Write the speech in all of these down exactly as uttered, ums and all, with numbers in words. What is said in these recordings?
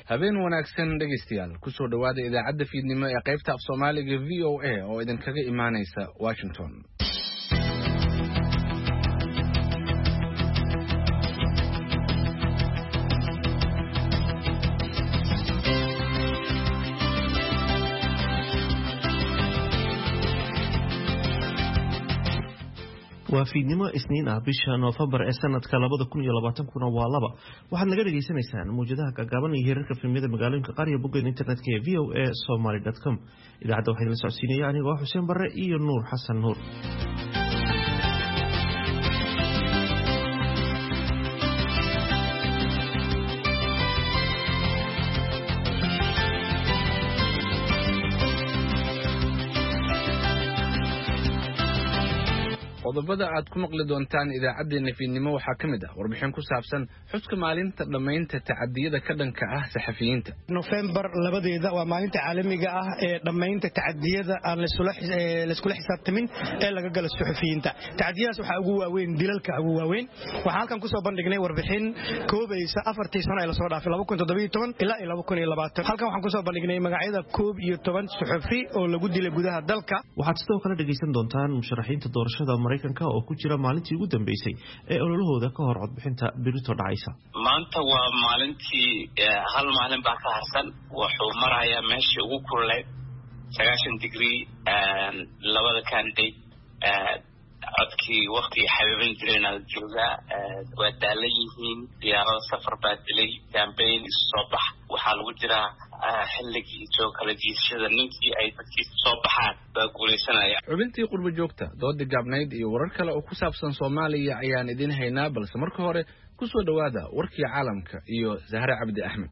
habeen wanaagsan dhegeystayaal ku soo dhawaada idaacadda fiidnimo ee qaybta af Soomaaliga V O A oo idin kaga imaanaysa Washington. waa fiidnimo isniin ah bisha November ee sanadka laba kun iyo labaatan kuna waa laba waxaad naga dhageysanaysaan muujadaha gaaban iyo heerarka filimada magaalooyinka qaar iyo bogga internetka ee v o a somali dot com idaacadda waxaan la socodsiinaya anigoo Xuseen Barre iyo Nuur Xasan Nuur. qodobada aad ku maqli doontaan idaacadeena fiidnimo waxaa kamid ah warbixin ku saabsan xuska maalinta dhamaynta tacadiyada ka dhanka ah saxafiyiinta. November labadeeda waa maalinta caalamiga ah ee dhamaynta tacadiyada aan la isku xisaabtamin ee laga galo saxafiyiinta. Tacadiyadaas waxa ugu waaweyn dilalka ugu waaweyn. Waxaan halkan ku soo bandhignay warbixin koobaysa afartii sano ee la soo dhaafay laba kun iyo toddoba iyo toban ilaa laba kun iyo labaatan. Halkan waxaan ku soo bandhignay magacyada koob iyo toban saxafi oo lagu dilay gudaha dalka. Waxaad sidoo kale dhageysan doontaan musharaxiinta doorashada Mareykanka oo ku jira maalintii ugu dambeysay ee ololahooda ka hor codbixinta birito dhacaysa. Maanta waa maalintii hal maalin baa ka harsan wuxuu marayaa meeshii ugu kululay sagaashan degree labada candidate codkii waqti xabiibin jireen jooga waa daalan yihiin diyaarada safar baa dilay campaign soo bax waxaa lagu jiraa xilligii soo kala jiishada ninkii ay dadkii soo baxaan baa guuleysanaya. xubintii qurbo joogta dood gaabnayd iyo warar kale oo ku saabsan Soomaaliya ayaan idin haynaa balse marka hore ku soo dhawaada warkii caalamka iyo Zahra Cabdi Axmed.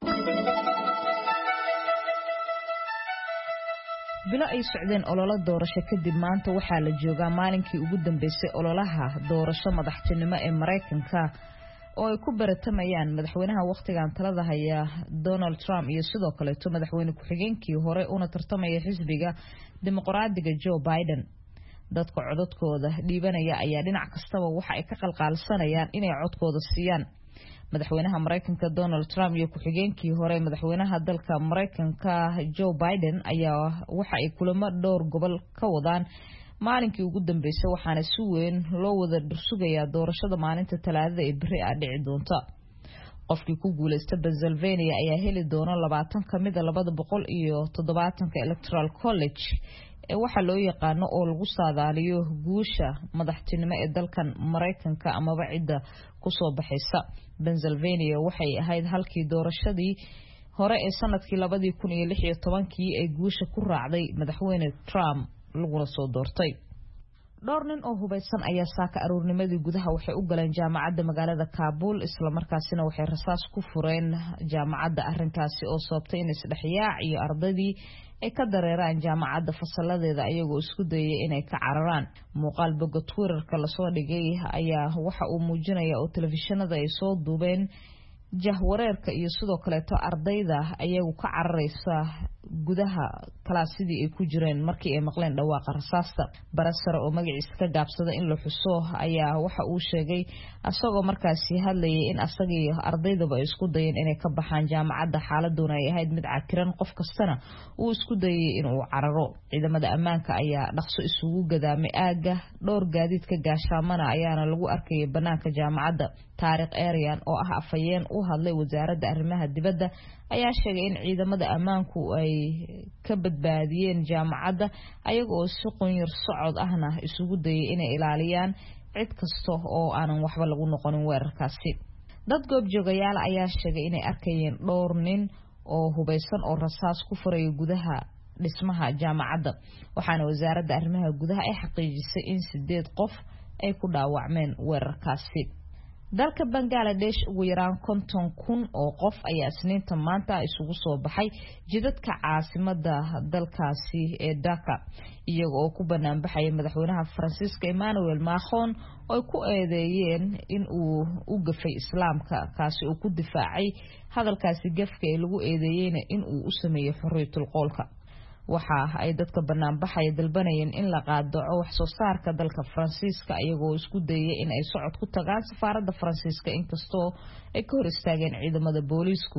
bilo ay socdeen ololo doorasho kadib maanta waxaa la joogaa maalinkii ugu dambeysay ololaha doorasho madaxtinimo ee Mareykanka oo ay ku baratamayaan madaxweynaha waqtigan talada haya Donald Trump iyo sidoo kale to madaxweyne ku-xigeenkii hore una tartamaya xisbiga dimuqraadiga Joe Biden. dadka codadkooda dhiibanaya ayaa dhinac kastaba waxa ay ka qalqaalsanayaan inay codkooda siiyaan madaxweynaha Mareykanka Donald Trump iyo ku-xigeenkii hore madaxweynaha dalka Mareykanka Joe Biden ayaa waxa ay kulamo dhowr gobol ka wadaan maalinkii ugu dambeysay waxaana si weyn loo wada dhursugayaa doorashada maalinta Talaadada ee bari ah dhici doonta. qofkii ku guuleystay Pennsylvania ayaa heli doona labaatan kamid ah laba boqol iyo toddobaatan ka Electoral College ee waxa loo yaqaan oo lagu saadaaliyo guusha madaxtinimo ee dalkan Mareykanka amaba cidda ku soo baxaysa. Pennsylvania waxay ahayd halkii doorashadii hore ee sanadkii laba kun iyo lix iyo toban ay guusha ku raacday madaxweyne Trump laguna soo doortay. dhowr nin oo hubeysan ayaa saaka aroornimadii gudaha waxay u galeen jaamacadda magaalada Kabul isla markaasina waxay rasaas ku fureen jaamacadda arrinkaasi oo sababtay in isdhexyaac iyo ardaydii ay ka dareeraan jaamacadda fasaladeeda ayagoo isku dayay inay ka cararaan. muuqaal bogga Twitter-ka la soo dhigay ayaa waxa uu muujinayaa oo telefishinada ay soo duubeen jahwareerka iyo sidoo kale to ardayda ayagu ka cararaysa gudaha kalaasidii ay ku jireen markii ay maqleen dhawaaqa rasaasta. barasare oo magaciisa ka gaabsada in la xuso ayaa waxa uu sheegay asagoo markaasi hadlayay in asagii ardaydaba ay isku dayeen inay ka baxaan jaamacadda xaaladuna ay ahayd mid cakiran qof kastana uu isku dayay inuu cararo. ciidamada ammaanka ayaa dhaqso isugu gadaamay aaga dhowr gaadiid ka gaashaamana ayaana lagu arkayay banaanka jaamacadda. Taariikh Arian oo ah afayeen u hadlay wasaaradda arrimaha dibadda ayaa sheegay in ciidamada ammaanku ay ka badbaadiyeen jaamacadda ayagoo si qoyar socod ahna isugu dayay inay ilaaliyaan cid kasta oo aanan waxba lagu noqonin weerarkaasi. dad goobjoogayaal ayaa sheegay inay arkayeen dhowr nin oo hubeysan oo rasaas ku furay gudaha dhismaha jaamacadda waxaana wasaaradda arrimaha gudaha ay xaqiijisay in sideed qof ay ku dhaawacmeen weerarkaasi. dalka Bangladesh ugu yaraan konton kun oo qof ayaa isniinta maanta isugu soo baxay jidadka caasimada dalkaasi ee Dhaka iyaga oo ku banaan baxay madaxweynaha Faransiiska Emmanuel Macron oo ku eedeeyeen in uu u gafay islaamka kaasi oo ku difaacay hadalkaasi gafka ee lagu eedeeyeen in uu u sameeyo xorriyatul qowlka. waxa ay dadka banaan baxay dalbanayeen in la qaadaco wax soo saarka dalka Faransiiska ayagoo isku dayay in ay socod ku tagaan safaaradda Faransiiska inkastoo ay ka hor istaageen ciidamada booliisku.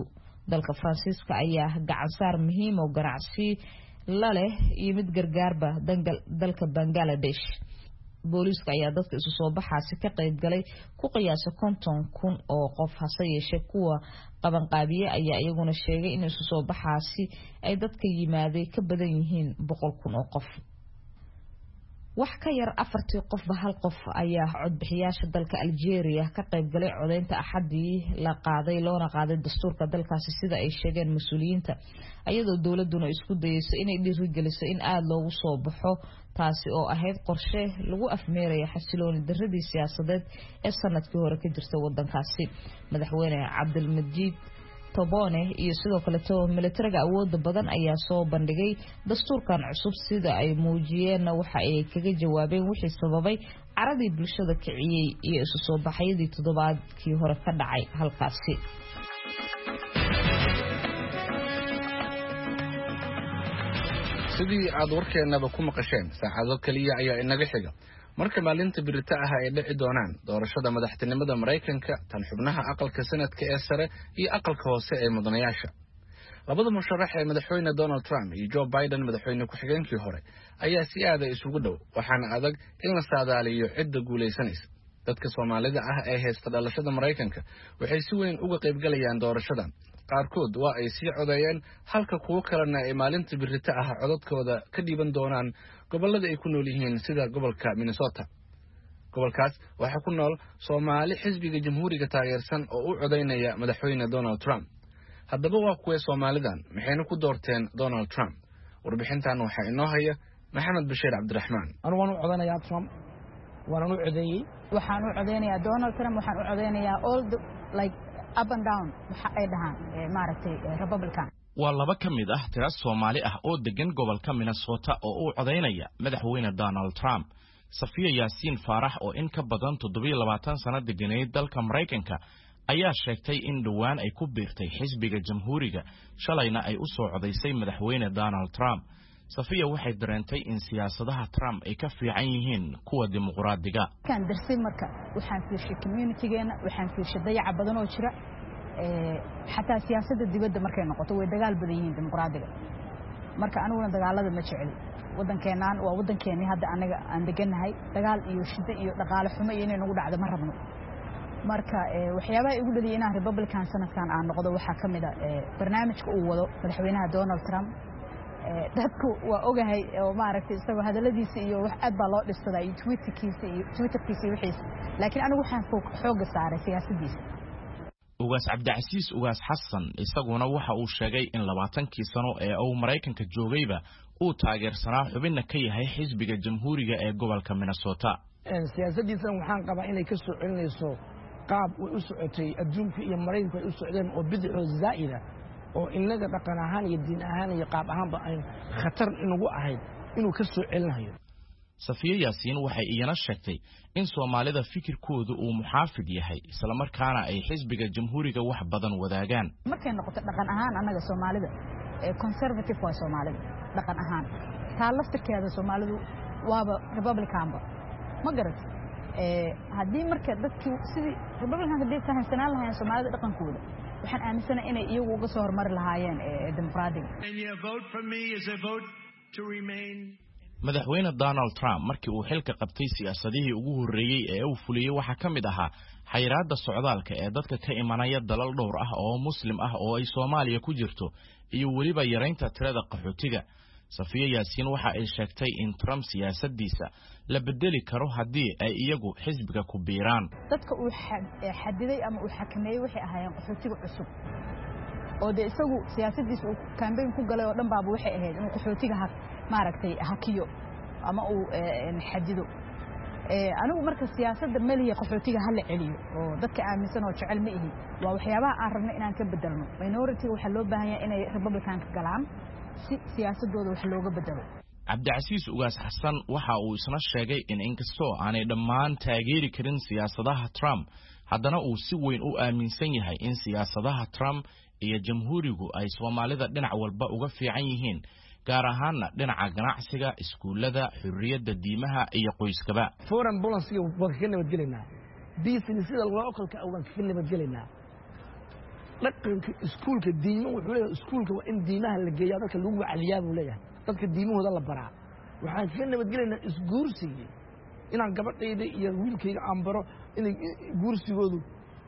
dalka Faransiiska ayaa gacan saar muhiim oo ganacsi la leh iyo mid gargaarba dalka Bangladesh. booliiska ayaa dadka isu soo baxaasi ka qayb galay ku qiyaasa konton kun oo qof hase yeeshee kuwa qaban qaabiye ayaa iyaguna sheegay in isu soo baxaasi ay dadka yimaaday ka badan yihiin boqol kun oo qof. wax ka yar afartii qofba hal qof ayaa codbixiyaasha dalka Algeria ka qayb galay codeynta Axadii la qaaday loona qaaday dastuurka dalkaasi sida ay sheegeen mas'uuliyiinta ayadoo dawladuna isku dayayso inay dhiirigeliso in aad loogu soo baxo taasi oo ahayd qorshe lagu afmeeray xasilooni darradii siyaasadeed ee sanadkii hore ka jirtay wadankaasi. madaxweyne Cabdilmajiid Tobone iyo sidoo kale to militariga awoodda badan ayaa soo bandhigay dastuurkan cusub sida ay muujiyeen waxa ay kaga jawaabeen wixii sababay caradii bulshada kiciyay iyo isu soo baxayadii toddobaadkii hore ka dhacay halkaasi. sidii aad warkeenaba ku maqasheen saacado kaliya ayaa inaga xiga marka maalinta birita ah ay dhici doonaan doorashada madaxtinimada Mareykanka tan xubnaha aqalka sanadka ee sare iyo aqalka hoose ee mudanayaasha. labada musharax ee madaxweyne Donald Trump iyo Joe Biden madaxweyne ku xigeenkii hore ayaa si aad ah isugu dhow waxaana adag in la saadaaliyo cidda guuleysanaysa. dadka Soomaalida ah ee haysta dhalashada Mareykanka waxay si weyn uga qayb galayaan doorashadan. qaarkood waa ay sii codeeyeen halka kuwa kalena ay maalinta birita ah codadkooda ka dhiiban doonaan gobolada ay ku nool yihiin sida gobolka Minnesota. gobolkaas waxa ku nool Soomaali xisbiga jamhuuriga taageersan oo u codeynaya madaxweyne Donald Trump. haddaba waa kuwa Soomaalidan maxayna ku doorteen Donald Trump? warbixintan waxa inoo haya Maxamed Bashiir Cabdiraxmaan. anu waan u codeynayaa Trump waan u codeeyay waxaan u codeynayaa Donald Trump waxaan u codeynayaa all the like up and down waxa ay dhahaan maaragtay Republican. waa laba ka mid ah tira Soomaali ah oo degan gobolka Minnesota oo u codeynaya madaxweyne Donald Trump. Safiya Yaasiin Faarax oo in ka badan toddoba iyo labaatan sano deganeyd dalka Mareykanka ayaa sheegtay in dhawaan ay ku biirtay xisbiga jamhuuriga shalayna ay u soo codeysay madaxweyne Donald Trump. Safiya waxay dareentay in siyaasadaha Trump ay ka fiican yihiin kuwa dimuqraadiga. kan darsi marka waxaan fiirshay community-geena waxaan fiirshay dayaca badan oo jira ee xataa siyaasadda dibadda markay noqoto way dagaal badan yihiin dimuqraadiga. marka aniguna dagaalada ma jeceli. wadankeenaan waa wadankeeni hadda anaga aan deganahay dagaal iyo shida iyo dhaqaale xumo inay nagu dhacdo ma rabno. marka waxyaabaha igu dhaliyay inaan Republican sanadkan aan noqdo waxa kamid ah barnaamijka uu wado madaxweynaha Donald Trump. dadku waa ogahay oo maaragtay isagoo hadaladiisa iyo wax aad baa loo dhisaday iyo Twitterkiisa iyo Twitterkiisa wixiis laakiin anigu waxaan xoog saaray siyaasadiisa. Ugaas Cabdicasiis Ugaas Xasan isaguna waxa uu sheegay in labaatankii sano ee uu Mareykanka joogayba uu taageersanaa xubinna ka yahay xisbiga jamhuuriga ee gobolka Minnesota. siyaasadiisa waxaan qabaa inay ka soo celinayso qaab u u socotay adduunka iyo Mareykanka u socdeen oo bidixo zaa'ida oo inaga dhaqan ahaan iyo diin ahaan iyo qaab ahaanba ay khatar inagu ahayd inuu ka soo celinayo. Safiya Yaasiin waxay iyana sheegtay in Soomaalida fikirkoodu uu muxaafid yahay isla markaana ay xisbiga jamhuuriga wax badan wadaagaan. markay noqoto dhaqan ahaan anaga Soomaalida ee conservative waa Soomaalida dhaqan ahaan taa laftirkeeda Soomaalidu waaba Republican ba ma garat ee hadii marka dadku sidii Republican hadii fahamsanaan lahayn Soomaalida dhaqankooda waxaan aaminsanahay inay iyagu uga soo hormari lahaayeen ee dimuqraadiga. madaxweyne Donald Trump markii uu xilka qabtay siyaasadihii ugu horeeyay ee uu fuliyay waxa kamid ahaa xayiraadda socdaalka ee dadka ka imanaya dalal dhowr ah oo muslim ah oo ay Soomaaliya ku jirto iyo waliba yareynta tirada qaxootiga. Safiya Yaasiin waxa ay sheegtay in Trump siyaasadiisa la bedeli karo hadii ay iyagu xisbiga ku biiraan. dadka uu xadiday ama uu xakameeyay waxay ahaayeen qaxootiga cusub oo de isagu siyaasadiisa uu campaign ku galay oo dhan baaba waxay ahayd inuu qaxootiga ha maaragtay hakiyo ama uu xadido. ee anigu marka siyaasadda maliya qaxootiga hal celiyo oo dadka aaminsan oo jecel ma ihi waa waxyaabaha aan rabno inaan ka bedelno. minority waxa loo baahan yahay inay Republican ka galaan si siyaasadooda wax looga bedelo. Cabdicasiis Ugaas Xasan waxa uu isna sheegay in inkastoo aanay dhammaan taageeri karin siyaasadaha Trump haddana uu si weyn u aaminsan yahay in siyaasadaha Trump iyo jamhuurigu ay Soomaalida dhinac walba uga fiican yihiin gaar ahaanna dhinaca ganacsiga, iskuulada, xurriyadda diimaha iyo qoyskaba. foreign policy waa ka nabad gelinaa business sida loo okolka aan ka nabad gelinaa dhaqanka iskuulka diimo wuxuu leeyahay iskuulka waa in diimaha la geeyaa dadka lagu wacdiyaa buu leeyahay dadka diimahooda la baraa waxaan kaga nabadgelaynaa isguursigii inaan gabadhayda iyo wiilkayga aan baro inay guursigoodu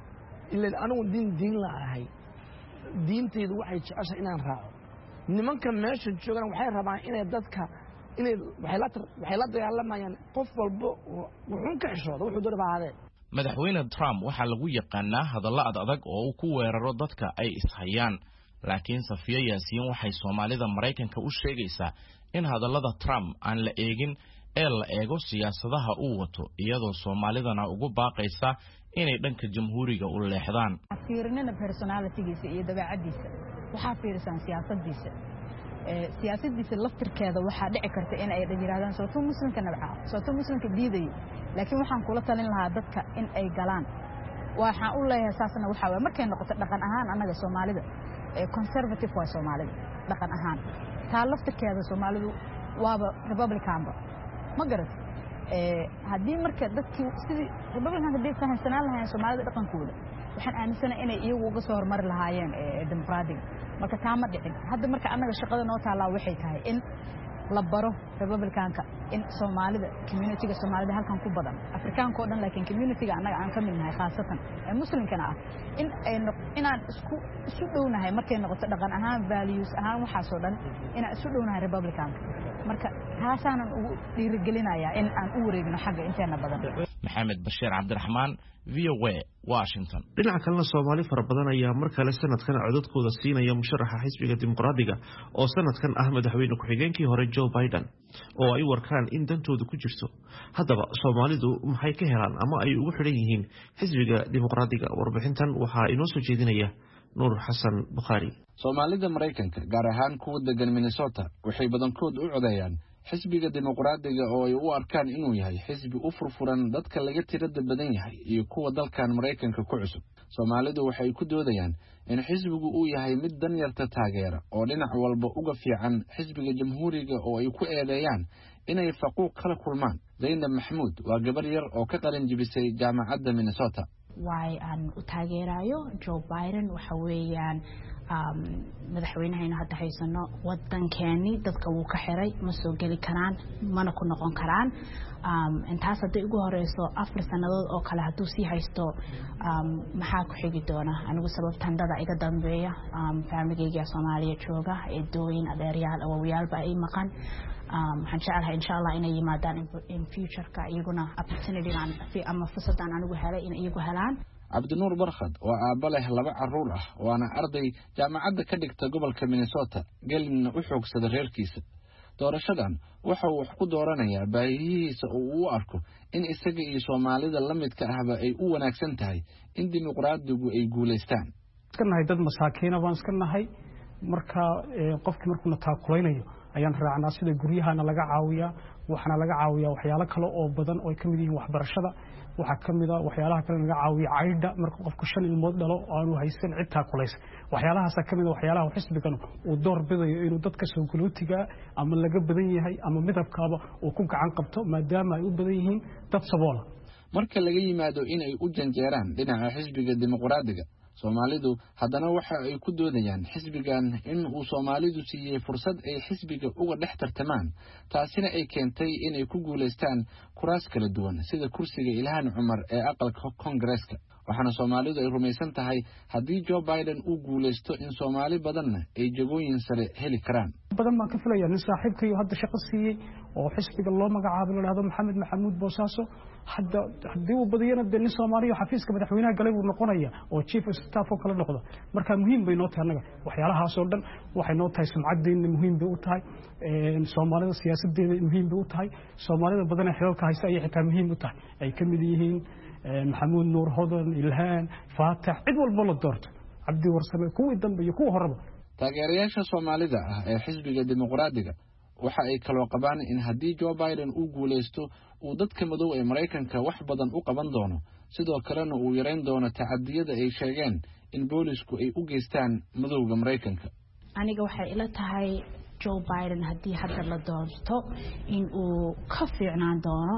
ilaan anigu diin diin la ahay diintaydu waxay jeceshahay inaan raaco nimanka meesha joogana waxay rabaan inay dadka inay waxay la waxay la dagaalamayaan qof walba wuxuu ka xishooda wuxuu doonaa baadee madaxweyne Trump waxa lagu yaqaanaa hadallo adag oo uu ku weeraro dadka ay ishayaan laakiin Safiya Yaasiin waxay Soomaalida Mareykanka u sheegaysaa in hadallada Trump aan la eegin ee la eego siyaasadaha uu wato iyadoo Soomaalidana ugu baaqaysa inay dhanka jamhuuriga u leexdaan fiirinana personality-giisa iyo dabeecadiisa waxa fiirsan siyaasadiisa ee siyaasadiisa laftirkeeda waxa dhici karta in ay dhagiraadaan sababtoo muslimka nabca sababtoo muslimka diiday laakiin waxaan kula talin lahaa dadka in ay galaan waxaan u leeyahay saasna waxa weey markay noqoto dhaqan ahaan anaga Soomaalida ee conservative waa Soomaalida dhaqan ahaan taa laftirkeeda Soomaalidu waaba Republican ma garat ee hadii marka dadkii sidii Republican hadii fahansanaan lahaayeen Soomaalida dhaqankooda waxaan aaminsanahay inay iyagu uga soo hormar lahaayeen ee dimuqraadiga marka taa ma dhicin hadda marka anaga shaqada noo taala waxay tahay in la baro Republicanka in Soomaalida community-ga Soomaalida halkan ku badan Afrikaanka oo dhan laakiin community-ga anaga aan ka midnahay khaasatan ee muslimkana ah in ay inaan isku isu dhownahay markay noqoto dhaqan ahaan values ahaan waxa soo dhan inaan isu dhownahay Republicanka marka taasaan ugu dhiirigelinayaa in aan u wareegno xagga inteena badan Maxamed Bashiir Cabdiraxmaan V O A Washington dhinaca kalena Soomaali fara badan ayaa mar kale sanadkan codadkooda siinaya musharaxa xisbiga dimuqraadiga oo sanadkan ah madaxweyne ku-xigeenkii hore Joe Biden oo ay warkaan in dantooda ku jirto haddaba Soomaalidu maxay ka helaan ama ay ugu xidhan yihiin xisbiga dimuqraadiga warbixintan waxaa inoo soo jeedinaya Nuur Xasan Bukhari Soomaalida Mareykanka gaar ahaan kuwa degan Minnesota waxay badankood u codeeyaan xisbiga dimuqraadiga oo ay u arkaan inuu yahay xisbi u furfuran dadka laga tirada badan yahay iyo kuwa dalkan Mareykanka ku cusub Soomaalidu waxay ku doodayaan in xisbigu uu yahay mid dan yarta taageera oo dhinac walba uga fiican xisbiga jamhuuriga oo ay ku eedeeyaan inay faquuq kala kulmaan Zaynab Maxamuud waa gabar yar oo ka qalin jibisay jaamacadda Minnesota way aan u taageerayo Joe Biden waxa weeyaan um madaxweynahayna hadda haysano wadankeeni dadka uu ka xiray ma soo gali karaan mana ku noqon karaan um intaas hadii ugu horeyso afar sanadood oo kale haduu sii haysto um maxaa ku xigi doona anigu sababtan dada iga dambeeya um family-gayga Soomaaliya jooga ee dooyin adeeryaal awowyaal ba ay maqan um waxaan jecelahay insha Allah inay yimaadaan in future-ka iyaguna opportunity aan fi ama fursadan anigu helay in iyagu helaan Cabdinuur Barkhad waa aabba leh laba carruur ah waana arday jaamacadda ka dhigta gobolka Minnesota galina u xoogsada reerkiisa doorashadan waxa uu wax ku dooranayaa baahiyihiisa oo uu arko in isaga iyo Soomaalida la midka ahba ay u wanaagsan tahay in dimuqraadigu ay guuleystaan iska nahay dad masaakiin ah baan iska nahay marka qofkii markuu taakulaynayo ayaan raacnaa sida guryahana laga caawiyaa waxana laga caawiyaa waxyaalo kale oo badan oo ay ka mid yihiin waxbarashada waxa kamid ah waxyaalaha kale laga caawiyo caydha marka qofku shan ilmood dhalo aanu haysan cid taakulaysa waxyaalahaas kamid ah waxyaalaha xisbigan uu door bidayo inuu dadka soo galootiga ama laga badan yahay ama midabkaaba uu ku gacan qabto maadaama ay u badan yihiin dad saboola marka laga yimaado in ay u janjeeraan dhinaca xisbiga dimuqraadiga Soomaalidu haddana waxa ay ku doodayaan xisbigan in uu Soomaalidu siiyay fursad ay xisbiga uga dhex tartamaan taasina ay keentay in ay ku guuleystaan kuraas kala duwan sida kursiga Ilhaan Cumar ee aqalka Congress-ka waxaana Soomaalidu ay rumaysan tahay haddii Joe Biden uu guuleysto in Soomaali badanna ay jagooyin sare heli karaan badan ma ka filayaa nin saaxiibkay hadda shaqo siiyay oo xisbiga loo magacaabo lahaado Maxamed Maxamuud Boosaaso hadda hadii uu badiyana nin Soomaaliya xafiiska madaxweynaha galay uu noqonaya oo chief of staff oo kala noqdo marka muhiim bay noo tahay anaga waxyaalahaas oo dhan waxay noo tahay sumcadeena muhiim bay u tahay ee Soomaalida siyaasadeeda muhiim bay u tahay Soomaalida badan xilka haysta ay xitaa muhiim u tahay ay kamid yihiin Maxamuud Nuur Hodan Ilhaan Faatax cid walba la doorto Cabdi Warsame kuwii dambe iyo kuwa horeba taageerayaasha Soomaalida ah ee xisbiga dimuqraadiga waxa ay kala qabaan in haddii Joe Biden uu guuleysto uu dadka madow ee Mareykanka wax badan u qaban doono sidoo kalena uu yareyn doono tacadiyada ay sheegeen in boolisku ay u geystaan madowga Mareykanka aniga waxay ila tahay Joe Biden hadii hadda la doorto in uu ka fiicnaan doono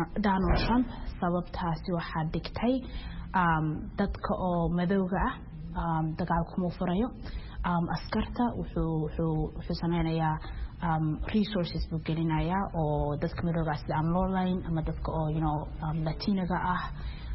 Donald Trump sababtaasi waxa dhigtay um dadka oo madowga ah dagaal kuma furayo askarta wuxuu wuxuu wuxuu sameynayaa resources buu gelinayaa oo dadka midooga sida aan loo layn ama dadka oo you know latinaga ah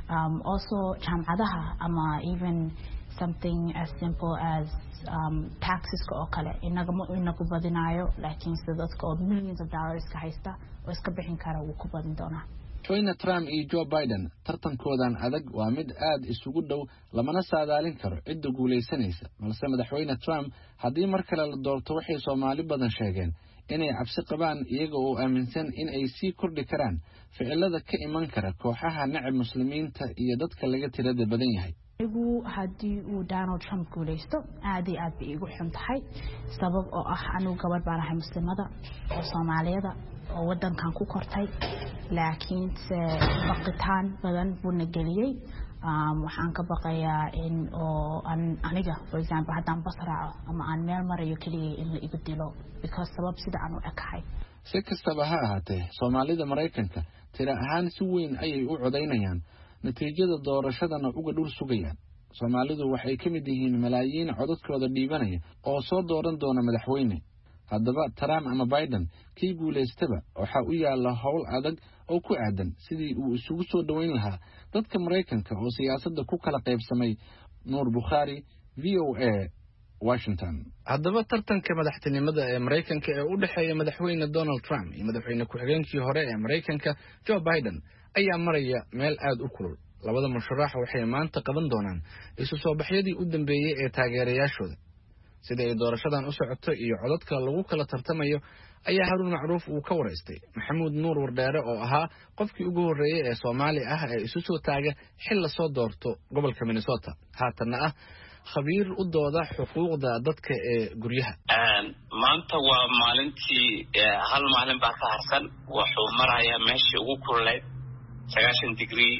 also jaamacadaha ama even something as simple as um, taxes oo kale inaga ma inagu badinayo laakiin sida dadka oo millions of dollars ka haysta oo iska bixin kara uu ku badin doonaa Joyna Trump iyo Joe Biden tartankoodan adag waa mid aad isugu dhow lamana saadaalin karo cidda guuleysanaysa balse madaxweyne Trump haddii mar kale la doorto waxay Soomaali badan sheegeen inay cabsi qabaan iyaga oo aaminsan in ay sii kordhi karaan ficilada ka iman kara kooxaha nacab muslimiinta iyo dadka laga tirada badan yahay igu hadii uu Donald Trump guuleysto aad iyo aad bay igu xun tahay sabab oo ah anigu gabadh baan ahay muslimada oo Soomaaliyada oo wadankan ku kortay laakiin baqitaan badan buu nageliyay waxaan ka baqayaa in oo aniga for example haddaan basraaco ama aan meel marayo kaliya in la igu dilo because sabab sida aan u ekahay si kastaba ha ahaatee Soomaalida Mareykanka tira ahaan si weyn ayay u codeynayaan natiijada doorashadana uga dhul sugayaan Soomaalidu waxay ka mid yihiin malaayiin codadkooda dhiibanaya oo soo dooran doona madaxweyne haddaba Trump ama Biden kii guuleystaba waxa uu yaala hawl adag oo ku aadan sidii uu isugu soo dhaweyn lahaa dadka Mareykanka oo siyaasadda ku kala qaybsamay Nuur Bukhari V O A Washington haddaba tartanka madaxtinimada ee Mareykanka ee u dhaxeeya madaxweyne Donald Trump iyo madaxweyne ku-xigeenkii hore ee Mareykanka Joe Biden ayaa maraya meel aad u kulul labada musharax waxay maanta qaban doonaan isu soo baxyadii u dambeeyay ee taageerayaashooda sida ay doorashadan u socoto iyo codadka lagu kala tartamayo ayaa Haruun Macruuf uu ka wareystay Maxamuud Nuur Wardheere oo ahaa qofkii ugu horeeyay ee Soomaali ah ee isu soo taaga xil la soo doorto gobolka Minnesota haatana ah khabiir u dooda xuquuqda dadka ee guryaha maanta waa maalintii hal maalin baa ka harsan wuxuu marayaa meeshii ugu kululayd sagaashan degree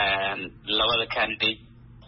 labada candidate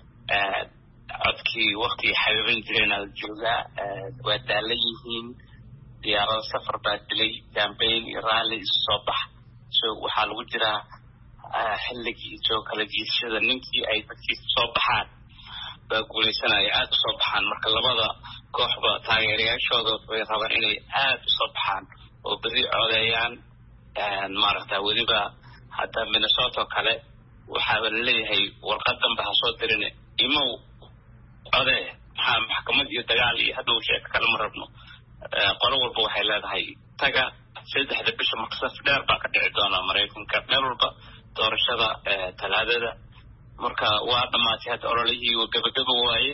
codkii waqti xabiibin jireen al jooga waa daalan yihiin diyaarada safar baa dilay campaign rally soo bax soo waxaa lagu jiraa xilligii soo kala jiidashada ninkii ay dadkii soo baxaan baa guuleysanaya aad u soo baxaan marka labada kooxba taageerayaashooda way rabaan inay aad u soo baxaan oo beri codeeyaan maaragta weliba hadda Minnesota kale waxaa la leeyahay warqadan baa soo dirin imow codee maxaa maxkamad iyo dagaal iyo hadhow sheeko kale ma rabno qolo walba waxay leedahay taga saddexda bisha maqsad dheer baa ka dhici doona Mareykanka meel walba doorashada talaadada marka waa dhamaatay hadda ololihii oo gabagaba waaye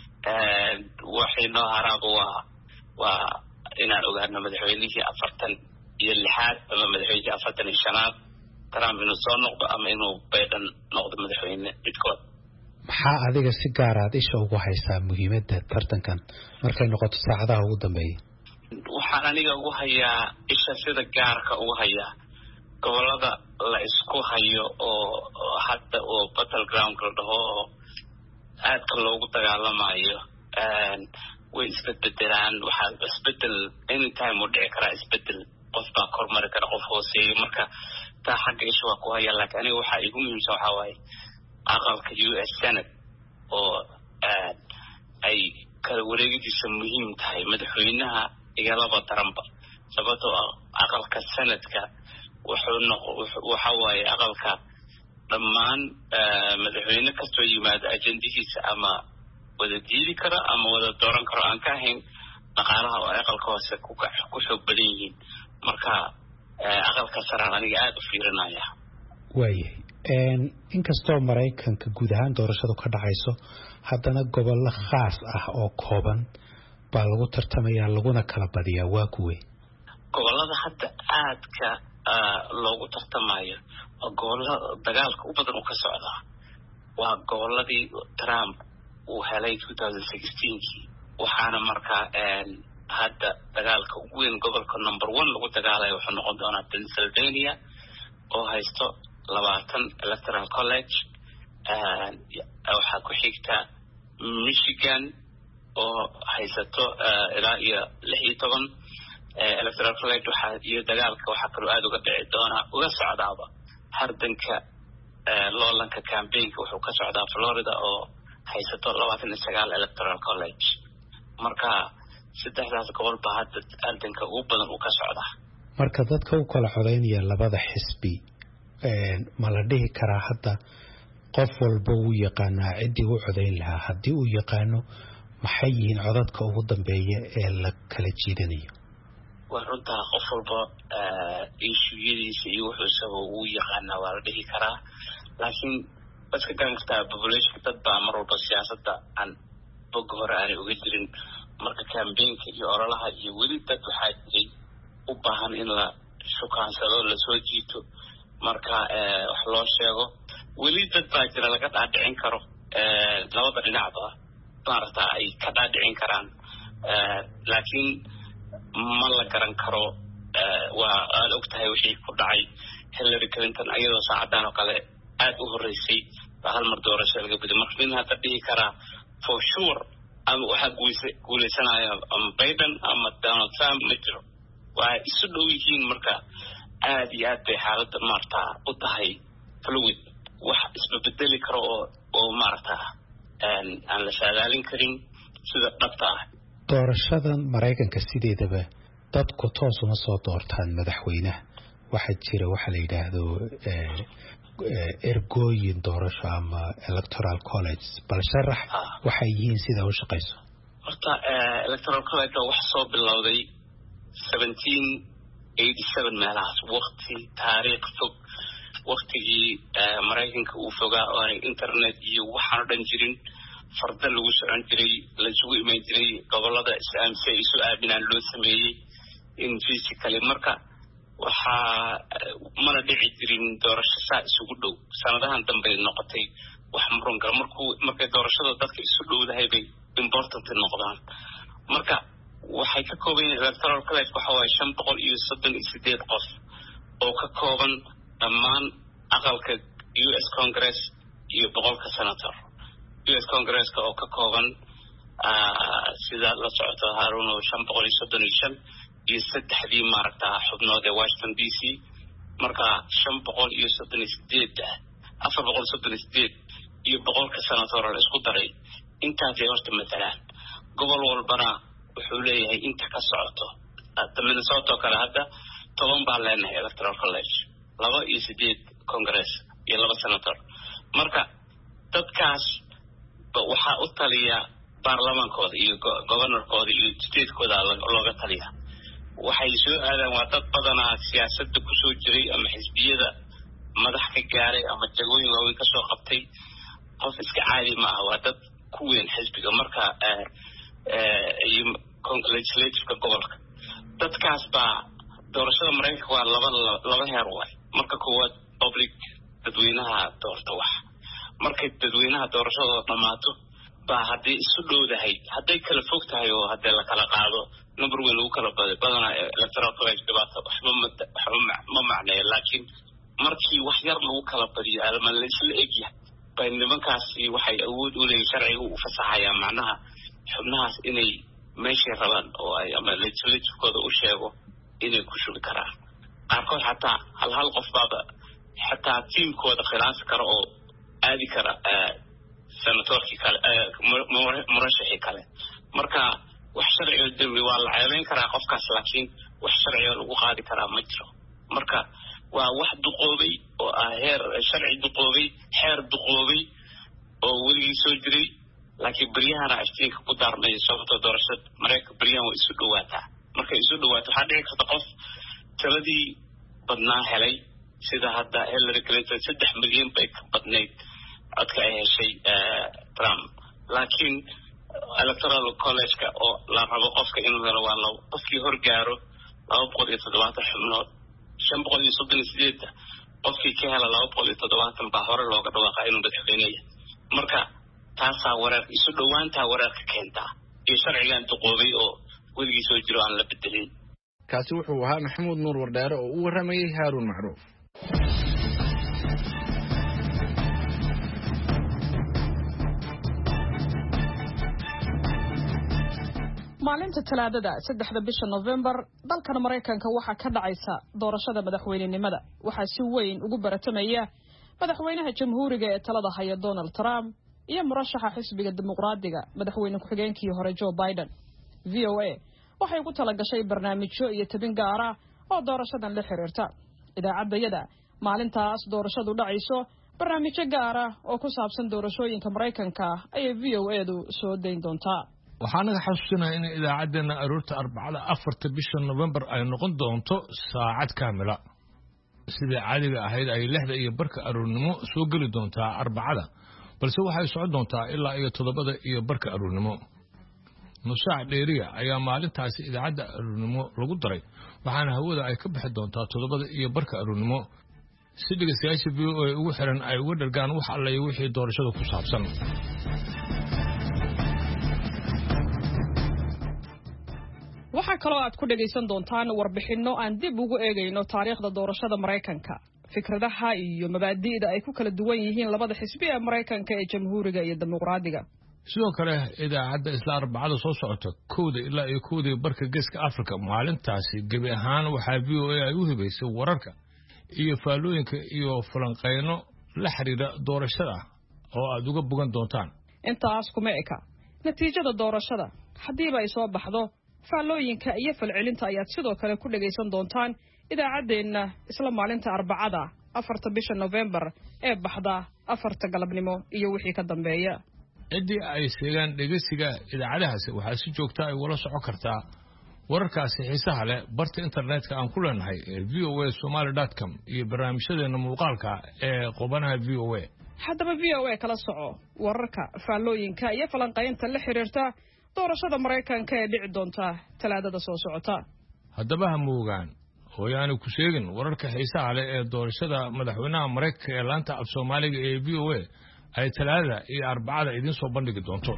waxay noo haraaba waa waa inaan ogaano madaxweynihii afartan iyo lixaad ama madaxweynihii afartan iyo shanaad Trump inuu soo noqdo ama inuu Biden noqdo madaxweyne midkood maxaa adiga si gaar ah isha ugu haysaa muhiimadda tartankan markay noqoto saacadaha ugu dambeeyay waxaan aniga ugu hayaa isha sida gaarka ugu hayaa gobolada la isku hayo oo hadda oo battleground la dhaho aadka loogu dagaalamayo way isbedbedelaan waxaa isbedel anytime u dhici karaa isbedel qof baa kormari kara qof hooseeya marka taa xagga isha waa ku haya laakiin aniga waxaa igu muhiimsan waxaa waaye aqalka U S Senate oo ay kala wareegidiisa muhiim tahay madaxweynaha igalaba daranba sababtoo ah aqalka Senate-ka wuxuu waxa waaye aqalka dhammaan madaxweyne kastoo yimaado ajendihiisa ama wada diidi kara ama wada dooran karo aan ka ahayn dhaqaalaha oo aqalka hoose ku xoog badan yihiin marka aqalka saraan aniga aad u fiirinaya waayahay inkastoo Mareykanka guud ahaan doorashadu ka dhacayso haddana gobollo khaas ah oo kooban baa lagu tartamayaa laguna kala badiyaa waa kuwee gobollada hadda aadka loogu tartamayo oo gobollo dagaalka u badan uu ka socdaa waa gobolladii Trump uu helay twenty sixteen waxaana markaa hadda dagaalka ugu weyn gobolka number one lagu dagaalayo wuxuu noqon doonaa Pennsylvania oo haysto labaatan electoral college waxaa ku xigta Michigan oo haysato ilaa iyo lix iyo toban electoral college waxaa iyo dagaalka waxaa kaloo aad uga dhici doonaa uga socdaaba hardanka loolanka campaignka wuxuu ka socdaa Florida oo haysato labaatan iyo sagaal electoral college marka saddexdaas gobol baa hadda ardanka ugu badan uu ka socdaa. marka dadka u kala codaynaya labada xisbi ma la dhihi karaa hadda qof walba uu yaqaanaa ciddii u codayn lahaa haddii uu yaqaano maxay yihiin codadka ugu dambeeya ee la kala jiidanayo? waa runtaa qof walba ishuyadiisa iyo wuxuu isagoo uu yaqaanaa waa la dhihi karaa laakiin dadka gaanka population dad baa mar walba siyaasadda aan bog hore aanay uga jirin marka campaignka iyo ololaha iyo weli dad waxaa jiray u baahan in la shukaansado la soo jiito marka wax loo sheego weli dad baa jira laga dhaadhicin karo labada dhinacba maarata ay ka dhaadhicin karaan laakiin ma la garan karo waa aad og tahay wixii ku dhacay Hillary Clinton ayadoo saacadaan oo kale aad u horeysay baa hal mar doorasho laga guday marka min hadda dhihi karaa for sure ama waxa guuleysanaya ama Biden ama Donald Trump ma jiro waa isu dhow yihiin marka aad iyo aad bay xaaladda maarta u tahay fluid wax isbedeli karo oo oo maarta aan aan la saadaalin karin sida dhabta ah. doorashadan Mareykanka sideedaba dadku toos uma soo doortaan madaxweynaha waxaa jira waxa la yiraahdo ergooyin doorasho ama electoral college bal sharax waxay yihiin sida u shaqeyso. horta electoral college wax soo bilowday seventeen eighty-seven meelahaas waqti taariikh fog waqtigii Mareykanka uu fogaa oo internet iyo waxaan dhan jirin farda lagu socon jiray la isugu iman jiray gobolada islaamka isu aadinaan loo sameeyay in physically marka waxaa mana dhici jirin doorasho saa isugu dhow sanadahan dambe noqotay wax muran gal markuu markay doorashada dadka isu dhowdahay bay important noqdaan marka waxay ka kooban electoral college waxa way shan boqol iyo soddon iyo sideed qof oo ka kooban dhammaan aqalka U S Congress iyo boqolka senator U S Congress oo ka kooban sida la socota Harun oo shan boqol iyo soddon iyo shan iyo saddexdii maaragta xubnood ee Washington D C marka shan boqol iyo soddon iyo sideed afar boqol iyo soddon iyo sideed iyo boqolka senator la isku daray intaas ay horta matalaan gobol walbana wuxuu leeyahay inta ka socoto Minnesota kale hadda toban baa leenahay electoral college laba iyo sideed Congress iyo laba senator marka dadkaas waxa u taliya baarlamaankooda iyo governorkooda iyo statekooda looga taliya waxay soo aadaan waa dad badanaa siyaasadda ku soo jiray ama xisbiyada madax ka gaaray ama jagooyin waaweyn ka soo qabtay qof iska caadi ma aha waa dad ku weyn xisbiga marka iyo legislative gobolka dadkaas baa doorashada Mareykanka waa laba laba heer waay marka koowaad public dadweynaha doorta wax markay dadweynaha doorashada dhamaato baa haddii isu dhowdahay hadday kala fog tahay oo haddii la kala qaado number weyn lagu kala baday badanaa electoral college dhibaato waxba ma macneeyo laakiin markii wax yar lagu kala badiyo ama la isla egyahay bay nimankaasi waxay awood u leeyihiin sharciga u fasaxayaan macnaha xubnahaas inay meeshay rabaan oo ay ama legislativekooda u sheego inay ku shubi karaan qaarkood xataa hal hal qof baaba xataa tiimkooda khilaafi kara oo aadi kara senatorkii kale murashixii kale marka wax sharciga dambi waa la ceebeyn karaa qofkaas laakiin wax sharciga lagu qaadi karaa ma jiro marka waa wax duqoobay oo ah heer sharci duqoobay xeer duqoobay oo weligii soo jiray laakiin baryahana ashtiinka ku daarmay sababtoo doorashada Mareykanka baryahan waa isu dhawaataa markay isu dhawaato waxaa dhici karta qof taladii badnaa helay sida hadda Hillary Clinton saddex milyan bay ka badnayd codka ay heshay Trump laakiin electoral college-ka oo la rabo qofka inuu helo waa labo qofkii horgaaro laba boqol iyo toddobaatan xubnood shan boqol iyo soddon iyo sideed qofkii ka hela laba boqol iyo toddobaatan baa hore looga dhawaaqaa inuu madaxweyne yahay marka taasaa wareer isu dhowaantaa wareerka keentaa iyo sharcigan duqoobay oo weligii soo jiro aan la bedelin. kaasi wuxuu ahaa Maxamuud Nuur Wardheere oo u waramayay Harun Macruuf. maalinta talaadada saddexda bisha November dalkan Mareykanka waxa ka dhacaysa doorashada madaxweynenimada waxa si weyn ugu baratamaya madaxweynaha jamhuuriga ee talada haya Donald Trump iyo murashaxa xisbiga dimuqraadiga madaxweyne ku-xigeenkii hore Joe Biden. V O A waxay ku tala gashay barnaamijyo iyo tabin gaar ah oo doorashadan la xiriirta. Idaacaddayada maalintaas doorashadu dhacayso barnaamijyo gaar ah oo ku saabsan doorashooyinka Mareykanka ayay V O A-du soo dayn doontaa. waxaan naga xasuusinayaa in idaacaddeenna aroorta arbacada afarta bisha November ay noqon doonto saacad kaamila. Sidii caadiga ahayd ay lixda iyo barka aroornimo soo geli doontaa arbacada, balse waxay socon doontaa ilaa iyo toddobada iyo barka aroornimo. nusaac dheeriya ayaa maalintaasi idaacadda aroornimo lagu daray, waxaana hawada ay ka bixi doontaa toddobada iyo barka aroornimo si dhegeystayaasha V O A ugu xiran ay uga dhargaan wax alla iyo wixii doorashada ku saabsan. waxaa kaloo aad ku dhagaysan doontaan warbixinno aan dib ugu eegayno taariikhda doorashada Mareykanka, fikradaha iyo mabaadi'da ay ku kala duwan yihiin labada xisbi ee Mareykanka ee Jamhuuriga iyo Dimuqraadiga. sidoo kale idaacadda isla arbacada soo socota kowda ilaa iyo kowda barka geeska Afrika maalintaasi gebi ahaan waxaa V O A ay u hibaysay wararka iyo faallooyinka iyo falanqeyno la xiriira doorashada oo aad uga bogan doontaan. intaas kuma eka natiijada doorashada haddiiba ay soo baxdo, faallooyinka iyo falcelinta ayaad sidoo kale ku dhagaysan doontaan idaacaddeenna isla maalinta arbacada afarta bisha November ee baxda afarta galabnimo iyo wixii ka dambeeya. ciddii ay sheegaan dhegeysiga idaacadahaasi waxaa si joogta ay wala socon kartaa wararkaasi xiisaha leh barta internetka aan ku leenahay ee v o a somali dot com iyo barnaamijyadeena muuqaalka ee qubanaha V O A. haddaba V O A kala soco wararka, faallooyinka iyo falanqaynta la xiriirta doorashada Mareykanka ee dhici doonta talaadada soo socota. haddaba ha moogaan oo yaani ku sheegin wararka xiisaha leh ee doorashada madaxweynaha Mareykanka ee laanta af Soomaaliga ee V O A ay talaadada iyo arbacada idin soo bandhigi doonto.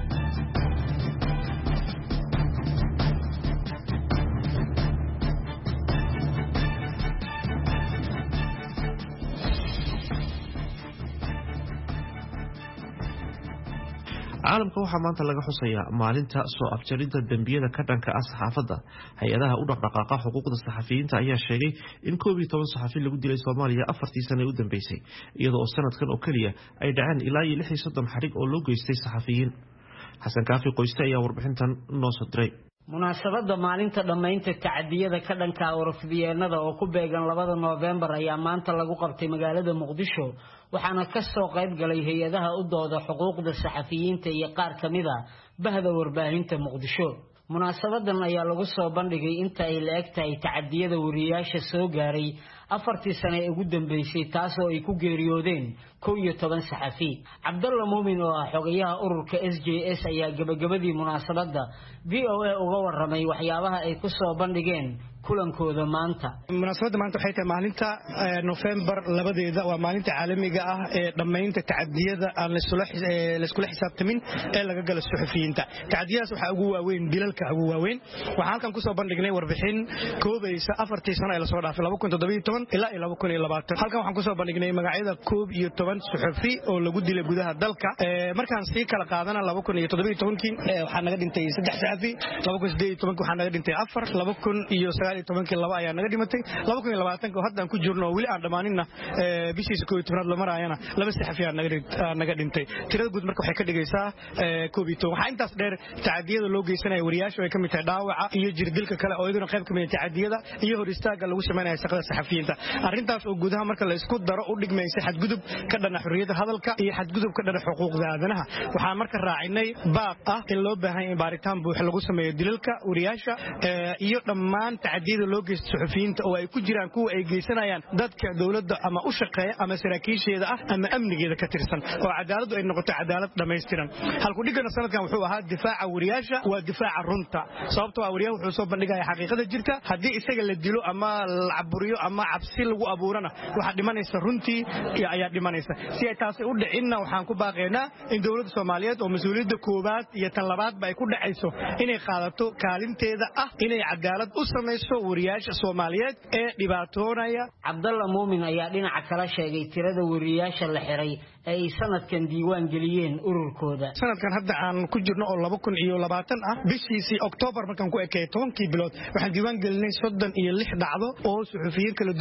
caalamka waxaa maanta laga xusayaa maalinta soo afjaridda dembiyada ka dhanka ah saxaafadda. hay-adaha u dhaqdhaqaaqa xuquuqda saxafiyiinta ayaa sheegay in koob iyo toban saxafi lagu dilay Soomaaliya afartii sano ee u dambeysay, iyadoo sanadkan oo kaliya ay dhaceen ilaa iyo lix iyo soddon xarig oo loo geystay saxafiyiin. xasan kaafi qoyste ayaa warbixintan noo soo diray. munaasabadda maalinta dhammaynta tacadiyada ka dhanka warfidyeennada oo ku beegan labada November ayaa maanta lagu qabtay magaalada Muqdisho, waxaana ka soo qayb galay hay-adaha u dooda xuquuqda saxafiyiinta iyo qaar ka mid ah bahda warbaahinta Muqdisho. munaasabadan ayaa lagu soo bandhigay inta ay la eg tahay tacadiyada wariyaasha soo gaaray afartii sano ee ugu dambeysay, taasoo ay ku geeriyoodeen kow iyo toban saxafi. Cabdalla Muumin oo ah xogayaha ururka S J S ayaa gabagabadii munaasabada V O A uga waramay waxyaabaha ay ku soo bandhigeen kulankooda maanta. munaasabadda maanta waxay tahay maalinta November labadeeda, waa maalinta caalamiga ah ee dhammaynta tacadiyada aan la iskula xisaabtamin ee laga galo suxufiyiinta. tacadiyadaas waxaa ugu waaweyn dilalka ugu waaweyn. waxaan halkan ku soo bandhignay warbixin koobaysa afartii sano ee la soo dhaafay laba kun toddoba iyo toban ilaa laba kun iyo labaatan. halkan waxaan ku soo bandhignay magacyada koob iyo toban suxufi oo lagu dilay gudaha dalka. markaan sii kala qaadana laba kun iyo toddoba iyo tobankii waxaa naga dhintay saddex saxafi, laba kun iyo siddeed iyo tobankii waxaa naga dhintay afar, laba kun iyo sagaal iyo tobankii laba ayaa naga dhimatay, laba kun iyo labaatanka oo hadda aan ku jirno oo weli aan dhamaaninna bishiisa koob iyo tobnaad la maraayana laba saxafi ayaa naga dhintay. tirada guud marka waxay ka dhigaysaa koob iyo toban. waxaa intaas dheer tacadiyada loo geysanaya wariyaasha ay ka mid tahay dhaawaca iyo jirdilka kale oo iyaduna qayb ka mid ah tacadiyada iyo hor istaaga lagu sameeyo shaqada saxafiyiinta. arrintaas oo gudaha marka la isku daro u dhigmaysa xadgudub ka dhana xurriyadda hadalka iyo xadgudub ka dhana xuquuqda aadanaha. waxaan marka raacinay baaq ah in loo baahan yahay baaritaan buuxa lagu sameeyo dilalka wariyaasha iyo dhammaan tacadiyada loo geysto suxufiyiinta oo ay ku jiraan kuwa ay geysanayaan dadka dawladda ama u shaqeeya ama saraakiisheeda ah ama amnigeeda ka tirsan, oo cadaaladdu ay noqoto cadaalad dhammaystiran. halku dhigana sanadkan wuxuu ahaa difaaca wariyaasha waa difaaca runta, sababtoo ah wariyaha wuxuu soo bandhigaya xaqiiqada jirta. haddii isaga la dilo ama la caburiyo ama cabsi lagu abuurana waxaa dhimanaysa runtii ayaa dhimanaysa. si ay taasi u dhicinna waxaan ku baaqaynaa in dawladda Soomaaliyeed oo mas'uuliyadda koowaad iyo tan labaadba ay ku dhacayso inay qaadato kaalinteeda ah inay cadaalad u samayso wariyaasha Soomaaliyeed ee dhibaatoonaya. Cabdalla Muumin ayaa dhinaca kala sheegay tirada wariyaasha la xiray ay sanadkan diiwaan geliyeen ururkooda. sanadkan hadda aan ku jirno oo laba kun iyo labaatan ah, bishiisii October markaan ku ekeey tobankii bilood waxaan diiwaan gelinay soddon iyo lix dhacdo oo suxufiyiin kala duwan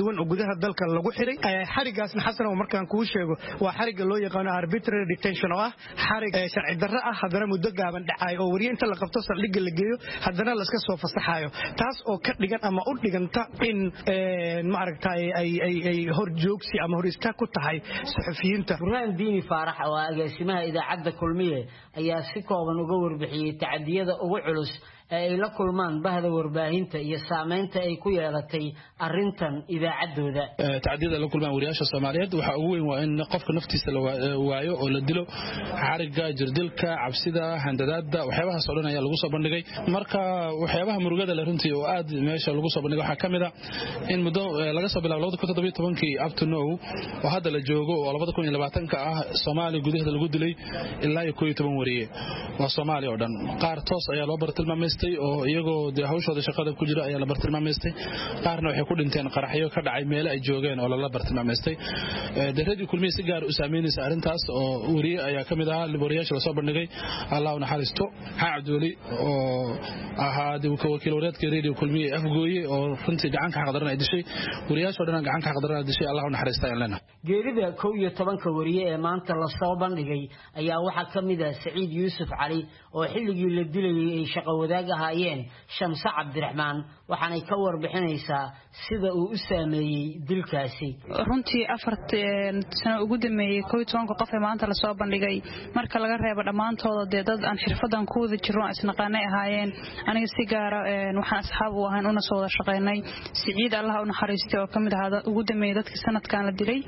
duwan oo gudaha dalka lagu xiray xarigaasna xasan oo markaan kuu sheego waa xariga loo yaqaano arbitrary detention oo ah xarig sharci darro ah haddana muddo gaaban dhacay oo wariye inta la qabto saldhigga la geeyo haddana la iska soo fasaxayo taas oo ka dhigan ama u dhiganta in maaragtay ay ay ay hor joogsi ama hor istaag ku tahay saxafiyiinta. Burhaan Diini Faarax oo agaasimaha idaacadda Kulmiye ayaa si kooban uga warbixiyay tacadiyada ugu culus ee ay la kulmaan bahda warbaahinta iyo saameynta ay ku yeelatay arintan idaacaddooda. Tacadiyada la kulmaan wariyaasha Soomaaliyeed waxa ugu weyn waa in qofka naftiisa la waayo oo la dilo, xariga, jirdilka, cabsida, handadaada, waxyaabahaas oo dhan ayaa lagu soo bandhigay. Marka waxyaabaha murugada la runtii oo aad meesha lagu soo bandhigay waxa kamid ah in muddo laga soo bilaabo laba kun iyo toddoba iyo toban up to now oo hadda la joogo oo laba kun iyo labaatan ka ah Soomaaliya gudaheeda lagu dilay ilaa iyo koob iyo toban wariye waa Soomaaliya oo dhan. Qaar toos ayaa loo bartilmaameystay oo iyagoo de hawshooda shaqada ku jira ayaa la bartilmaameystay, qaarna waxay ku dhinteen qaraxyo ka dhacay meel ay joogeen oo la bartilmaameystay. Dadkii Kulmiye si gaar u saameynaysa arintaas oo wariye ayaa kamid ah wariyaasha la soo bandhigay Allah u naxariisto Cabduli oo ahaa wakiil wareedka Radio Kulmiye afgooye oo runtii gacan ka xaqdaran ay dishay wariyaasha dhan gacan ka xaqdaran ay dishay Allah u naxariisto in lana. Geerida koob iyo toban ka wariye ee maanta la soo bandhigay ayaa waxa kamid ah Saciid Yuusuf Cali oo xilligii la dilayay ay shaqo wadaag ahaayeen Shamsa Cabdiraxmaan waxaanay ka warbixinaysaa sida uu u saameeyay dilkaasi. Runtii afartan sano ugu dambeeyay koob iyo toban qof ee maanta la soo bandhigay marka laga reebo dhamaantooda dad aan xirfadan ku wada jirno isnaqaanay ahaayeen aniga si gaar ah waxaan asxaab u ahaan una soo wada shaqeynay. Saciid Allah u naxariistay oo kamid ahaa ugu dambeeyay dadkii sanadkan la dilay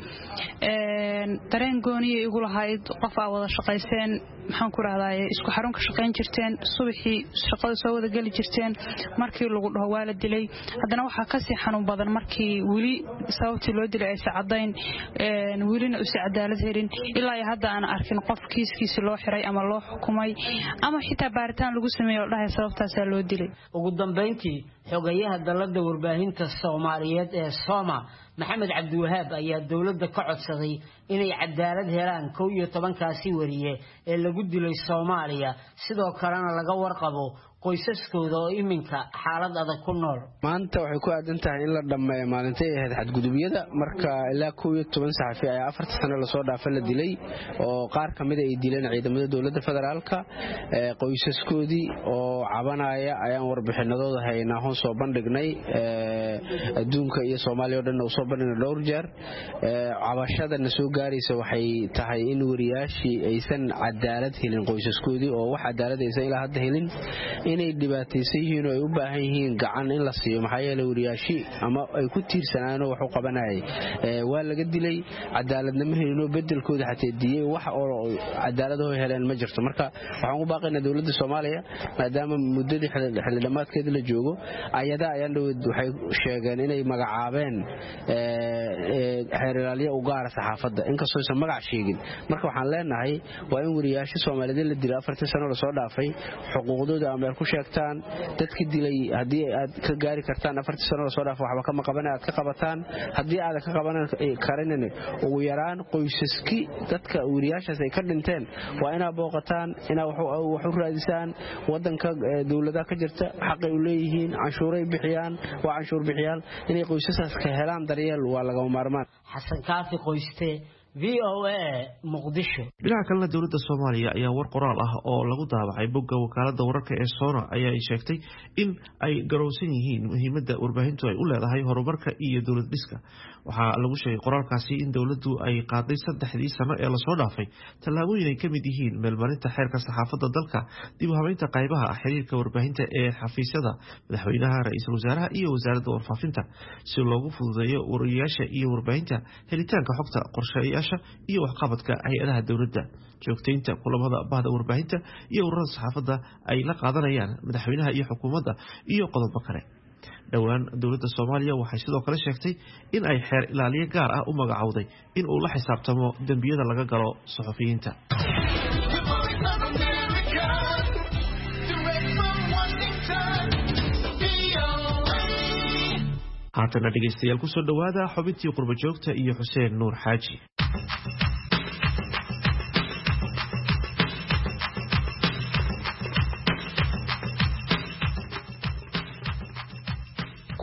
een dareen gooniye igu lahayd qof aan wada shaqeyseen maxaan ku raadayay isku xarun ka shaqeyn jirteen subaxii shaqada soo wada gali jirteen markii lagu dhaho waa la dilay haddana waxa ka sii xanuun badan markii wili sababtii loo dilay ay sacadayn een wilina u sacadaalad helin ilaa ay hadda aan arkin qof kiiskiisa loo xiray ama loo xukumay ama xitaa baaritaan lagu sameeyo dhahay sababtaas loo dilay. Ugu dambeyntii xogayaha dalada warbaahinta Soomaaliyeed ee Sooma Maxamed Cabdiwahaab ayaa dawladda ka codsaday inay cadaalad helaan koob iyo toban kaasi wariye ee lagu dilay Soomaaliya sidoo kalena laga warqabo qoysaskooda oo iminka xaalad adag ku nool. Maanta waxay ku aadan tahay in la dhameeyo maalintii ahayd xadgudubiyada marka ilaa koob iyo toban saxafi ay afartan sano la soo dhaafay la dilay oo qaar kamid ay dileen ciidamada dawladda federaalka ee qoysaskoodii oo cabanaya ayaan warbixinadooda haynaa hoon soo bandhignay ee adduunka iyo Soomaaliya oo dhan oo soo bandhignay dhowr jeer ee cabashadana soo gaaraysa waxay tahay in wariyaashii aysan cadaalad helin qoysaskoodii oo wax cadaalad aysan ilaa hadda helin inay dhibaataysan yihiin oo ay u baahan yihiin gacan in la siiyo maxaa yeelay wariyaashi ama ay ku tiirsanaan wax u qabanayay ee waa laga dilay cadaaladna ma helin oo bedelkooda xatee diyay wax oo cadaalad oo heleen ma jirto marka waxaan u baaqaynaa dawladda Soomaaliya maadaama muddadii xilli dhamaadkeeda la joogo ayada ayaan dawlad waxay sheegeen inay magacaabeen ee xeeralaaliye u gaar saxaafadda inkastoo aysan magac sheegin marka waxaan leenahay waa in wariyaashi Soomaaliyeed la dilay afartan sano la soo dhaafay xuquuqdooda ama ku sheegtaan dadkii dilay hadii aad ka gaari kartaan afartan sano la soo dhaafay waxba kama qabanay aad ka qabataan hadii aad ka qabanan karinane ugu yaraan qoysaskii dadka wariyaashaas ay ka dhinteen waa inaa booqataan inaa wax u raadisaan wadanka dawladda ka jirta xaq ay u leeyihiin canshuuray bixiyaan waa canshuur bixiyaan inay qoysaskaas ka helaan daryeel waa laga maarmaan. Xasan Kaafi Qoyste V O A Muqdisho. dhinaca kalena dawladda Soomaaliya ayaa war qoraal ah oo lagu daabacay bogga wakaaladda wararka ee Soona ayaa ay sheegtay in ay garowsan yihiin muhiimadda warbaahintu ay u leedahay horumarka iyo dawlad dhiska. Waxaa lagu sheegay qoraalkaasi in dawladdu ay qaaday saddexdii sano ee la soo dhaafay tallaabooyin ay ka mid yihiin meelmarinta xeerka saxaafadda dalka, dib u habeynta qaybaha xiriirka warbaahinta ee xafiisyada madaxweynaha, ra'iisul wasaaraha iyo wasaaradda warfaafinta si loogu fududeeyo wariyaasha iyo warbaahinta helitaanka xogta qorshayaasha iyo waxqabadka hay'adaha dawladda, joogteynta kulamada bahda warbaahinta iyo ururada saxaafadda ay la qaadanayaan madaxweynaha iyo xukuumadda iyo qodobo kale. dhowaan dawladda Soomaaliya waxay sidoo kale sheegtay in ay xeer ilaaliye gaar ah u magacowday in uu la xisaabtamo dambiyada laga galo saxafiyiinta. haatana dhegeystayaal ku soo dhawaada xubintii qurbo joogta iyo Xuseen Nuur Xaaji.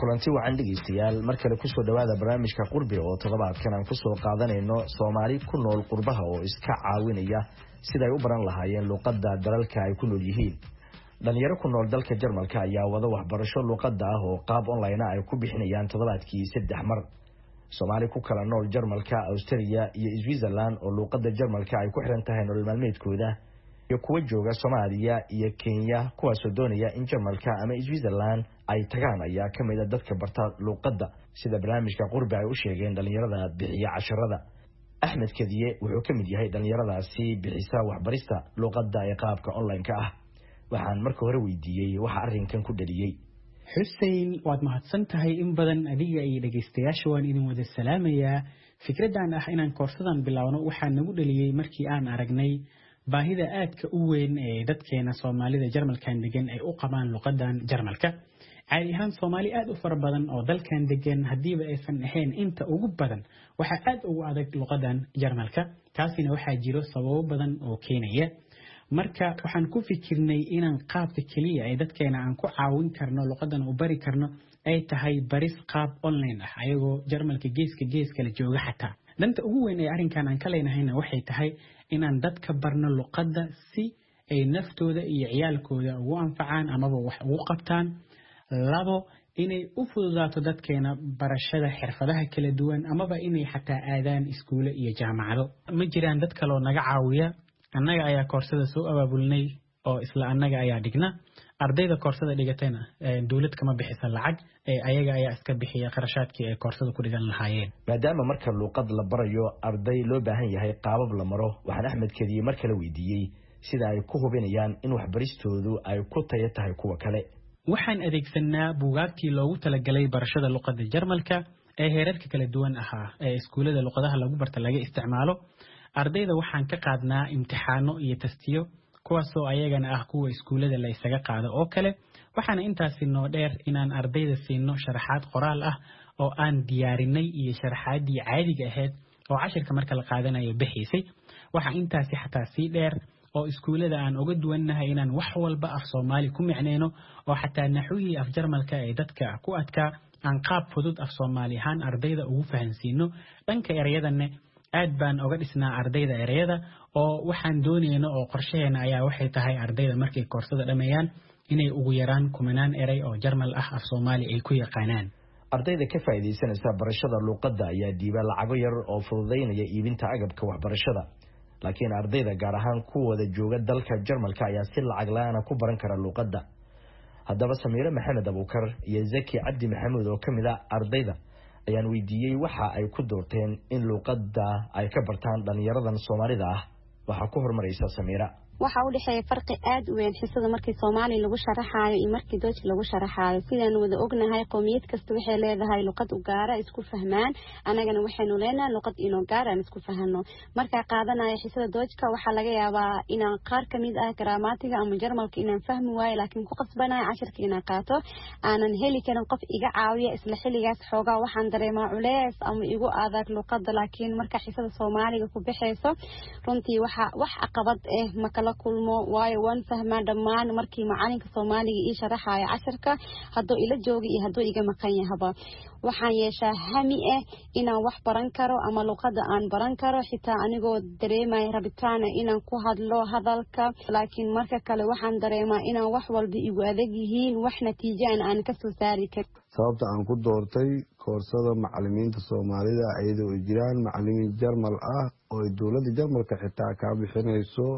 kulanti wacan dhegeystayaal mar kale kusoo dhawaada barnaamijka qurbi oo toddobaadkan aan kusoo qaadanayno Soomaali ku nool qurbaha oo iska caawinaya sida ay u baran lahaayeen luqadda dalalka ay ku nool yihiin. dhalinyaro ku nool dalka Jarmalka ayaa wada waxbarasho luqadda ah oo qaab online ah ay ku bixinayaan toddobaadkii saddex mar. Soomaali ku kala nool Jarmalka, Australia iyo Switzerland oo luqadda Jarmalka ay ku xiran tahay nolol maalmeedkooda iyo kuwa jooga Soomaaliya iyo Kenya kuwaas oo doonaya in Jarmalka ama Switzerland ay tagaan ayaa ka mid ah dadka barta luqadda sida barnaamijka qurbi ay u sheegeen dhalinyarada bixiya casharada. Axmed Kadiye wuxuu ka mid yahay dhalinyaradaasi bixisa waxbarista luqadda ee qaabka online-ka ah. waxaan marka hore weydiiyay waxa arrinkan ku dhaliyay. Hussein, waad mahadsan tahay in badan adiga iyo dhageystayaasha waan idin wada salaamayaa. Fikradan ah inaan koorsadan bilaawno waxaa nagu dhaliyay markii aan aragnay baahida aadka u weyn ee dadkeena Soomaalida Jarmalkan degan ay u qabaan luqadan Jarmalka. caadi ahaan Soomaali aad u fara badan oo dalkan degan hadiiba aysan ahayn inta ugu badan waxa aad ugu adag luqadan Jarmalka. taasina waxaa jiro sababo badan oo keenaya. marka waxaan ku fikirnay inaan qaabka kaliya ay dadkeena aan ku caawin karno luqadan u bari karno ay tahay baris qaab online ah ayagoo Jarmalka geeska geeska la jooga xataa. danta ugu weyn ee arrinkan aan ka leenahayna waxay tahay inaan dadka barno luqadda si ay naftooda iyo ciyaalkooda ugu anfacaan amaba wax ugu qabtaan. labo, inay u fududaato dadkeena barashada xirfadaha kala duwan amaba inay xataa aadaan iskuulo iyo jaamacado. ma jiraan dad kale oo naga caawiya. annaga ayaa koorsada soo abaabulnay oo isla annaga ayaa dhigna. ardayda koorsada dhigatayna dawlad kama bixisa lacag ee ayaga ayaa iska bixiya qarashaadkii ay koorsada ku dhigan lahaayeen. maadaama marka luqad la barayo arday loo baahan yahay qaabab la maro waxaan Axmed Kadiye mar kale weydiiyay sida ay ku hubinayaan in waxbaristoodu ay ku tayo tahay kuwa kale. waxaan adeegsanaa buugaagtii loogu talagalay barashada luqadda Jarmalka ee heerarka kala duwan ahaa ee iskuulada luqadaha lagu barta laga isticmaalo. ardayda waxaan ka qaadnaa imtixaano iyo tastiyo kuwaasoo ayagana ah kuwa iskuulada la isaga qaado oo kale. waxaana intaasi noo dheer inaan ardayda siino sharaxaad qoraal ah oo aan diyaarinay iyo sharaxaadii caadiga ahayd oo cashirka marka la qaadanayo bixisay. waxa intaasi xataa sii dheer oo iskuulada aan uga duwannahay inaan wax walba af Soomaali ku micneyno oo xataa naxwihii af Jarmalka ay dadka ku adkaa aan qaab fudud af Soomaali ahaan ardayda ugu fahansiino. dhanka erayadana aad baan uga dhisnaa ardayda erayada oo waxaan doonayno oo qorsheena ayaa waxay tahay ardayda markay koorsada dhameeyaan inay ugu yaraan kumanaan eray oo Jarmal ah af Soomaali ay ku yaqaanaan. ardayda ka faa'iideysanaysa barashada luqadda ayaa diiba lacago yar oo fududeynaya iibinta agabka waxbarashada. laakiin ardayda gaar ahaan kuwooda jooga dalka Jarmalka ayaa si lacag la'aan ku baran kara luqadda. haddaba Samiira Maxamed Abuukar iyo Zaki Cabdi Maxamuud oo kamid ah ardayda ayaan weydiiyay waxa ay ku doorteen in luqadda ay ka bartaan dhalinyaradan Soomaalida ah. waxa ku hormaraysa Samiira. waxa u dhaxeeya farqi aad u weyn xisada markii Soomaali lagu sharaxaayo iyo markii Dutch lagu sharaxaayo. sidaan wada ognahay qowmiyad kasta waxay leedahay luqad u gaar ah isku fahmaan. anagana waxaynu leenahay luqad inoo gaar ah isku fahano. marka qaadanayo xisada Dutchka waxa laga yaabaa inaan qaar kamid ah gramatiga ama Jarmalka inaan fahmi waayo laakiin ku qasbanahay cashirka inaan qaato aanan heli karin qof iga caawiya isla xilligaas xoogaa waxaan dareemaa culeys ama igu adag luqadda. laakiin marka xisada Soomaaliga ku bixayso runtii waxa wax caqabad ah ma la kulmo waayo waan fahmaa dhammaan markii macalinka Soomaaliga ii sharaxayo cashirka hadduu ila joogo iyo hadduu iga maqan yahaba. waxaan yeeshaa hami ah inaan wax baran karo ama luqadda aan baran karo xitaa anigoo dareemaya rabitaan inaan ku hadlo hadalka. laakiin marka kale waxaan dareemaa inaan wax walba igu adag yihiin wax natiijo aan ka soo saari karin. sababta aan ku doortay koorsada macallimiinta Soomaalida ayadoo jiraan macallimiin Jarmal ah oo dawladda Jarmalka xitaa ka bixinayso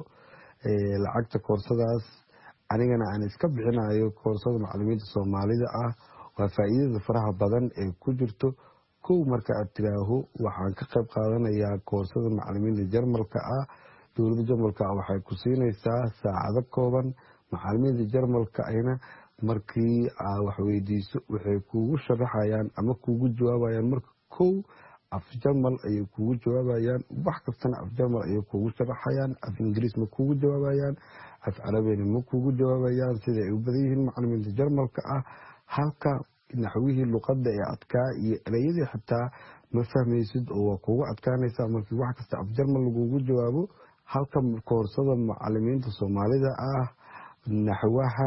lacagta koorsadaas anigana aan iska bixinayo koorsada macallimiinta Soomaalida ah waa faa'iidada faraha badan ee ku jirto. kow marka aad tiraaho waxaan ka qayb qaadanayaa koorsada macallimiinta Jarmalka ah. dawladda Jarmalka waxay ku siinaysaa saacado kooban. macallimiinta Jarmalka ayna markii aad wax weydiiso waxay kuugu sharaxayaan ama kuugu jawaabayaan marka kow af Jarmal ayay kuugu jawaabayaan. wax kastana af Jarmal ayay kuugu sharaxayaan. af Ingiriis ma kuugu jawaabayaan. af Carabina ma kuugu jawaabayaan sida ay u badan yihiin macallimiinta Jarmalka ah. halka naxwihii luqadda ee adkaa iyo erayadii xitaa ma fahmaysid oo waa kuugu adkaanaysaa markii wax kasta af Jarmal lagugu jawaabo. halka koorsada macallimiinta Soomaalida ah naxwaha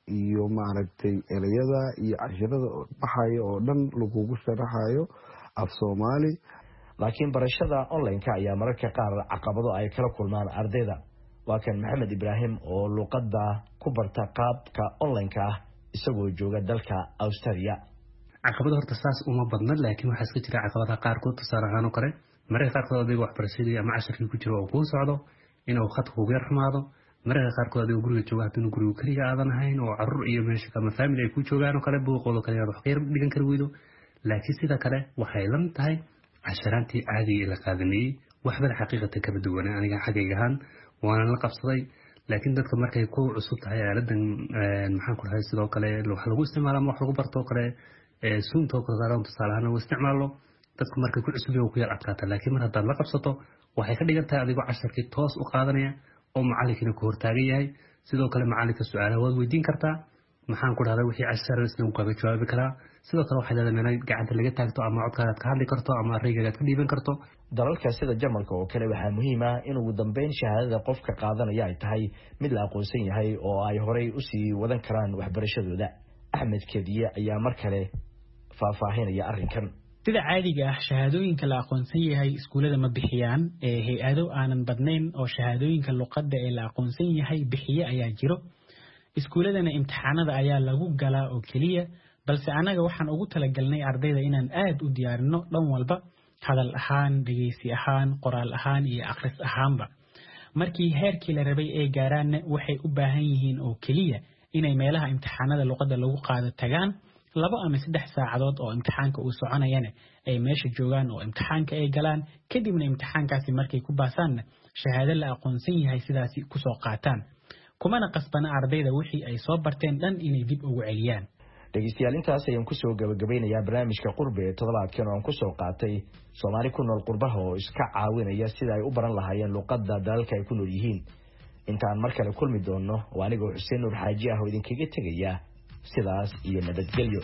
iyo maaragtay ereyada iyo cashirada baxaya oo dhan lagugu sharaxayo af soomaali. laakiin barashada online-ka ayaa mararka qaar caqabado ay kala kulmaan ardayda. waa kan maxamed ibraahim oo luqadda ku barta qaabka online-ka ah isagoo jooga dalka Australia. caqabado horta saas uma badna, laakiin waxaa iska jira caqabadaha qaarkood. tusaale ahaan oo kale mararka qaarkood adiga waxbarashadii ama casharkii ku jiro oo kuu socdo inuu khadka kugu yar xumaado. mararka qaarkood adiga guriga jooga haddii guriga kaliya aadan ahayn oo carruur iyo meesha kama family ay ku joogaan oo kale buuqooda kale aad wax ka yar dhigan kari weydo. laakiin sida kale waxay la mid tahay casharaantii caadiga la qaadanayay waxbada xaqiiqatan kaba duwan. aniga xagayga ahaan waana la qabsaday, laakiin dadka markay ku cusub tahay aaladan maxaan ku dhahay sidoo kale wax lagu isticmaalo ama wax lagu barto kale suunta oo kale tusaale ahaan lagu isticmaalo dadku markay ku cusub yihiin ku yar adkaata. laakiin mar haddaad la qabsato waxay ka dhigan tahay adigoo casharkii toos u qaadanaya oo macallinkina ku hortaagan yahay. sidoo kale macallinka su'aalaha waad weydiin kartaa, maxaan ku dhahdaa wixii cashar isna uu kaga jawaabi karaa. sidoo kale waxay leedahay meel gacanta laga taagto ama codkaagaad ka hadli karto ama reygagaad ka dhiiban karto. dalalka sida Jarmalka oo kale waxaa muhiim ah in ugu dambeyn shahaadada qofka qaadanaya ay tahay mid la aqoonsan yahay oo ay horey u sii wadan karaan waxbarashadooda. Axmed Kediye ayaa mar kale faahfaahinaya arrinkan. sida caadiga ah shahaadooyinka la aqoonsan yahay iskuulada ma bixiyaan. ee hay-ado aanan badnayn oo shahaadooyinka luqadda ee la aqoonsan yahay bixiye ayaa jiro. iskuuladana imtixaanada ayaa lagu galaa oo keliya, balse anaga waxaan ugu talagalnay ardayda inaan aad u diyaarino dhan walba, hadal ahaan, dhegeysi ahaan, qoraal ahaan iyo akhris ahaanba. markii heerkii la rabay ee gaaraanna waxay u baahan yihiin oo keliya inay meelaha imtixaanada luqadda lagu qaado tagaan laba ama saddex saacadood oo imtixaanka uu soconayana ay meesha joogaan oo imtixaanka ay galaan, kadibna imtixaankaasi markay ku baasaanna shahaado la aqoonsan yahay sidaasi kusoo qaataan. kumana qasbana ardayda wixii ay soo barteen dhan inay dib ugu celiyaan. dhegeystayaal intaas ayaan kusoo gabagabeynayaa barnaamijka qurbe ee toddobaadkan oo aan kusoo qaatay Soomaali ku nool qurbaha oo iska caawinaya sida ay u baran lahaayeen luqadda dalalka ay ku nool yihiin. intaan mar kale kulmi doono waa anigoo Xuseen Nuur Xaaji ah oo idinkaga tegaya sidaas iyo nabadgelyo.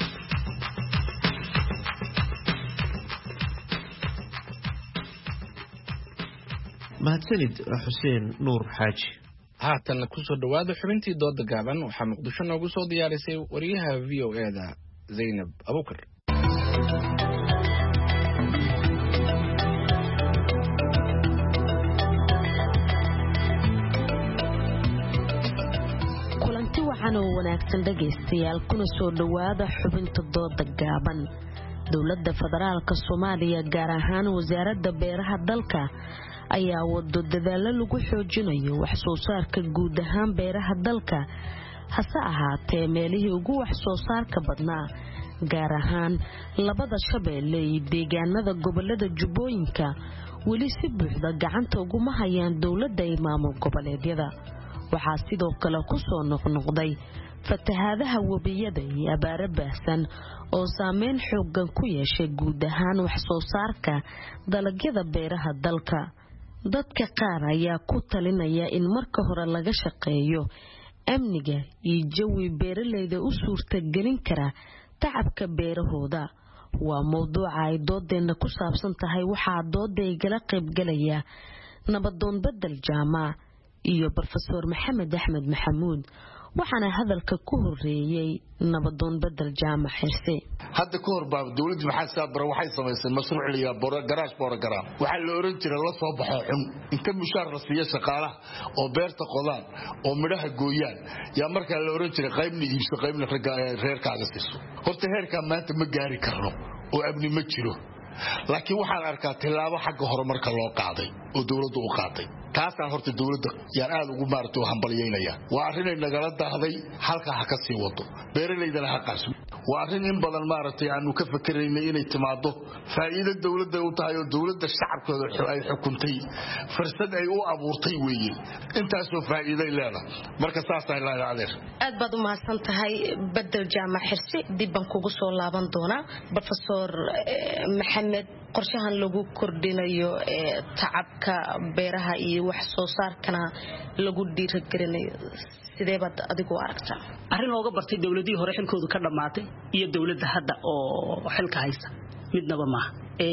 mahadsanid Xuseen Nuur Xaaji. haatan ku soo dhawaada xubintii dooda gaaban waxaa Muqdisho noogu soo diyaarisay wariyaha V O A da Zainab Abukar. kulanti waxaan oo wanaagsan dhageystayaal kuna soo dhawaada xubinta dooda gaaban. dowladda federaalka Soomaaliya gaar ahaan wasaaradda beeraha dalka ayaa wado dadaalo lagu xoojinayo wax soo saarka guud ahaan beeraha dalka. hase ahaatee meelihii ugu wax soo saarka badnaa gaar ahaan labada Shabeelle iyo deegaanada gobolada Jubbooyinka weli si buuxda gacanta uguma hayaan dowladda iyo maamul goboleedyada. waxaa sidoo kale ku soo noqnoqday fatahaadaha webiyada iyo abaaro baahsan oo saameyn xooggan ku yeeshay guud ahaan wax soo saarka dalagyada beeraha dalka. dadka qaar ayaa ku talinaya in marka hore laga shaqeeyo amniga iyo jawi beeralayda u suurtagelin kara tacabka beerahooda. waa mowduuca ay doodeena ku saabsan tahay. waxaa dooda igala qaybgalaya nabadoon bedel jaamac iyo Professor Maxamed Axmed Maxamuud. waxaana hadalka ku horeeyay nabadoon bedel jaamac xirse. hadda ka hor baa dawladdu maxaa saabara waxay samaysay mashruuc liya boro garaash program waxa la oran jiray la soo baxo xun inta mushaar la siiyo shaqaalaha oo beerta qodaan oo midhaha gooyaan yaa markaa la oran jiray qaybna iibso qaybna reerkaaga siiso. horta heerka maanta ma gaari karno oo abni ma jiro, laakiin waxaan arkaa tilaabo xagga horumarka loo qaaday oo dawladdu u qaaday. taasaan horta dawladda yaan aad ugu maartay oo hambalyeynaya. waa arrin ay nagala daahday halka ha ka sii wado beeralaydana ha qarso. waa arrin in badan maartay aanu ka fakaraynay inay timaado faa'iido dawladda u tahay oo dawladda shacabkooda ay xukuntay fursad ay u abuurtay weeye. intaasoo faa'iiday leedahay. marka saas ay leedahay adeer. aad baad u mahadsan tahay bedel jaamac xirsi. dib baan kugu soo laaban doonaa. Professor Maxamed, qorshahan lagu kordhinayo tacabka beeraha iyo wax soo saarkana lagu dhiirigelinayo sidee baad adigu aragtaa? arrin looga bartay dawladii hore xilkoodu ka dhamaatay iyo dawladda hadda oo xilka haysta midnaba maaha.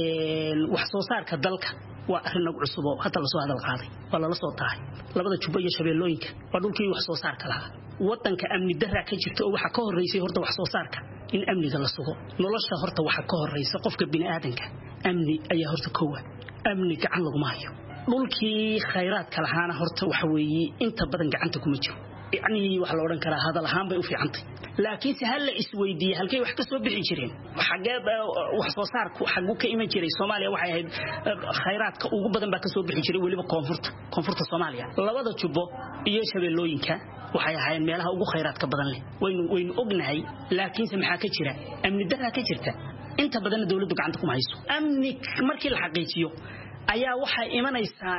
ee wax soo saarka dalka waa arrin nagu cusub oo hadda la soo hadal qaaday waa la soo tahay labada Jubba iyo Shabeellooyinka waa dhulkii wax soo saarka lahaa wadanka amni darra ka jirto oo waxa ka horeysay horta wax soo saarka in amniga la sugo nolosha horta waxa ka horeysa qofka bini aadanka amni ayaa horta koowa amni gacan lagu maayo dhulkii khayraadka lahaana horta waxa weeye inta badan gacanta kuma jiro يعني waxa la oran karaa hadal ahaan bay u fiicantay laakiin si hal la isweydiiyay halkay wax ka soo bixi jireen xageed wax soo saarku xagu ka iman jiray Soomaaliya waxay ahayd khayraadka ugu badan ba ka soo bixi jiray waliba koonfurta koonfurta Soomaaliya labada jubo iyo shabeellooyinka waxay ahaayeen meelaha ugu khayraadka badan leh waynu waynu ognahay laakiin se maxaa ka jira amni darra ka jirta inta badan dawladdu gacanta kuma hayso amni markii la xaqiijiyo ayaa waxay imanaysaa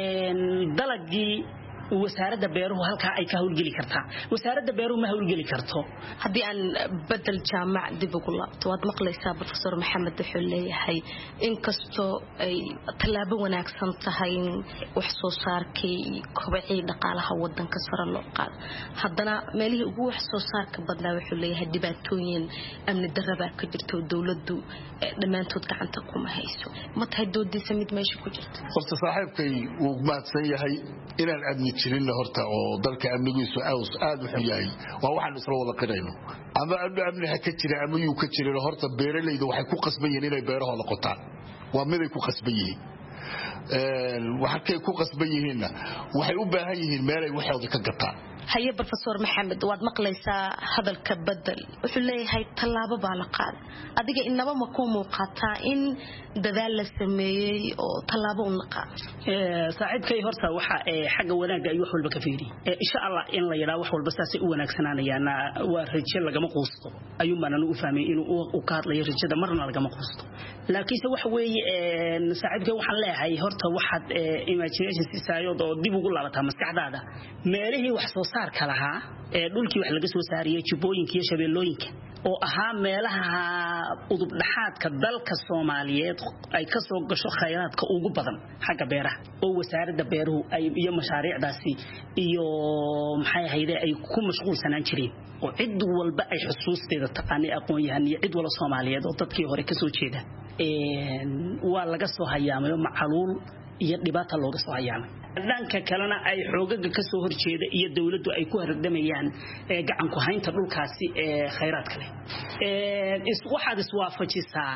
dalagii wasaaradda beeruhu halka ay ka hawlgeli kartaa wasaaradda beeruhu ma hawlgeli karto hadii aan badal jaamac dib ugu laabto wad maqlaysaa professor Maxamed wuxuu leeyahay in kasto ay talaabo wanaagsan tahay wax soo saarkii kobcii dhaqaalaha wadanka sare loo qaad haddana meelihii ugu wax soo saarka badnaa wuxuu leeyahay dhibaatooyin amni darraba ka jirto dawladdu dhamaantood gacanta kuma hayso ma tahay doodiisa mid meesha ku jirta horta saaxiibkay uu maadsan yahay inaan adni jirin horta oo dalka amnigiisu aws aad u xiyay waa waxaan isla wada qirayno ama amni ha ka jira ama uu ka jiro horta beeralayda waxay ku qasban yihiin inay beerahooda qotaan waa mid ay ku qasban yihiin een waxa ku qasban yihiin waxay u baahan yihiin meel ay waxooda ka gataan haye professor Maxamed waad maqlaysaa hadalka badal wuxuu leeyahay talaabo baa la qaad adiga inaba ma ku muuqataa in dadaal la sameeyay oo talaabo u naqaa ee saaxiibkay horta waxa ee xagga wanaaga ay wax walba ka fiiri ee insha Allah in la yiraahdo wax walba saasi u wanaagsanaanayana waa rajo lagama quusto ayuu maana u fahmay inuu u ka hadlayo rajada marna lagama quusto laakiin wax weeye ee saaxiibkay waxaan leeyahay horta waxaad imagination si saayod oo dib ugu laabataa maskaxdaada meelihii wax soo saarka lahaa ee dhulkii wax laga soo saariyay jubooyinka iyo shabeellooyinka oo ahaa meelaha udub dhaxaadka dalka Soomaaliyeed ay ka soo gasho khayraadka ugu badan xagga beeraha oo wasaaradda beeruhu ay iyo mashaariicdaasi iyo maxay ahayd ay ku mashquulsanaan jireen oo cid walba ay xusuusteeda taqaanay aqoon yahan iyo cid wala Soomaaliyeed oo dadkii hore ka soo jeeda ee waa laga soo hayaamayo macaluul iyo dhibaato looga soo hayaamay dhanka kalena ay xoogaga ka soo horjeeda iyo dawladdu ay ku hardamayaan ee gacan ku haynta dhulkaasi ee khayraadka leh ee is waxaad iswaafajisaa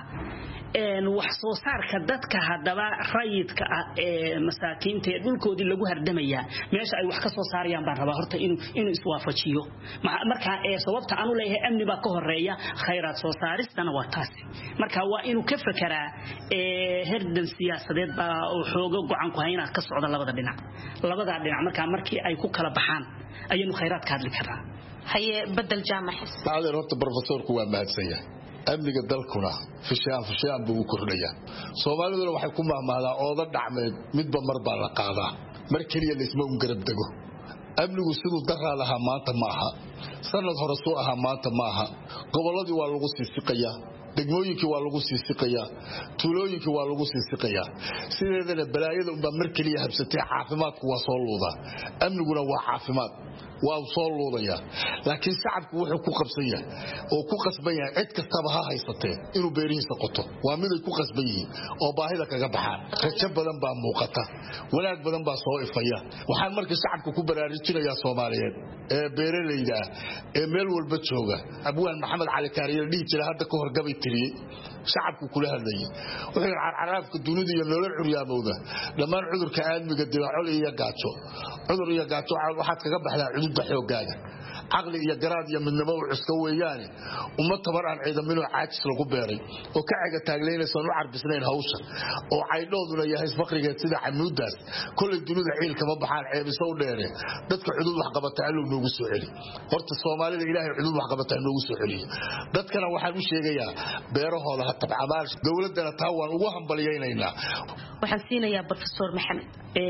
een wax soo saarka dadka hadaba rayidka ee masaakiinta ee dhulkoodii lagu hardamaya meesha ay wax ka soo saarayaan baan rabaa horta inuu inuu iswaafajiyo marka ee sababta aanu leeyahay amni baa ka horeeya khayraad soo saaristana waa taas marka waa inuu ka fekeraa ee herdan siyaasadeed baa oo xooga gacan ku hayna ka socda labada dhinac labada dhinac marka markii ay ku kala baxaan ayanu khayraad ka hadli karaa haye badal jaamac hada horta professorku waa mahadsan yahay amniga dalkuna fishaan fishaan buu kordhaya Soomaaliduna waxay ku maamulaa ooda dhacmeed midba mar baa la qaadaa mar kaliya isma u garab dago amnigu sidoo daraa laha maanta maaha sanad hore soo aha maanta maaha goboladii waa lagu siisiqayaa degmooyinkii waa lagu siisiqayaa tuulooyinkii waa lagu siisiqayaa sideedana balaayada umba mar kaliya habsatay caafimaadku waa soo luuda amniguna waa caafimaad waa soo luudaya laakiin shacabku wuxuu ku qabsan yahay oo ku qasban yahay cid kastaba ha haysatee inuu beerihiisa qoto waa mid ay ku qasban yihiin oo baahida kaga baxaan rajo badan baa muuqata wanaag badan baa soo ifaya waxaan markii shacabku ku baraarujinayaa Soomaaliyeed ee beeralayda ee meel walba jooga abwaan Maxamed Cali Kaariye dhig jira hadda ka horgabay tiriyay shacabku kula hadlayay wuxuu carcarafka dunida iyo nolol curyaamowda dhamaan cudurka aadmiga dilaaco iyo gaajo cudur iyo gaajo waxaad kaga baxdaa cudurda xoogaaga aqli iyo garaad iyo midnimo u cuska weeyaan umma tabar aan ciidamino caajis lagu beeray oo ka caga taagleynayso oo carbisnayn hawsha oo caydhooduna yahay faqrigeed sida xamuudaas kulli dunida ciil kama baxaan ceebiso dheere dadka cudud wax qabata aluu noogu soo celi horta Soomaalida Ilaahay cudud wax qabata noogu soo celi dadkana waxaan u sheegayaa beerahooda ha tabcamaal dawladana taa waan ugu hambalyeynayna waxaan siinayaa professor Maxamed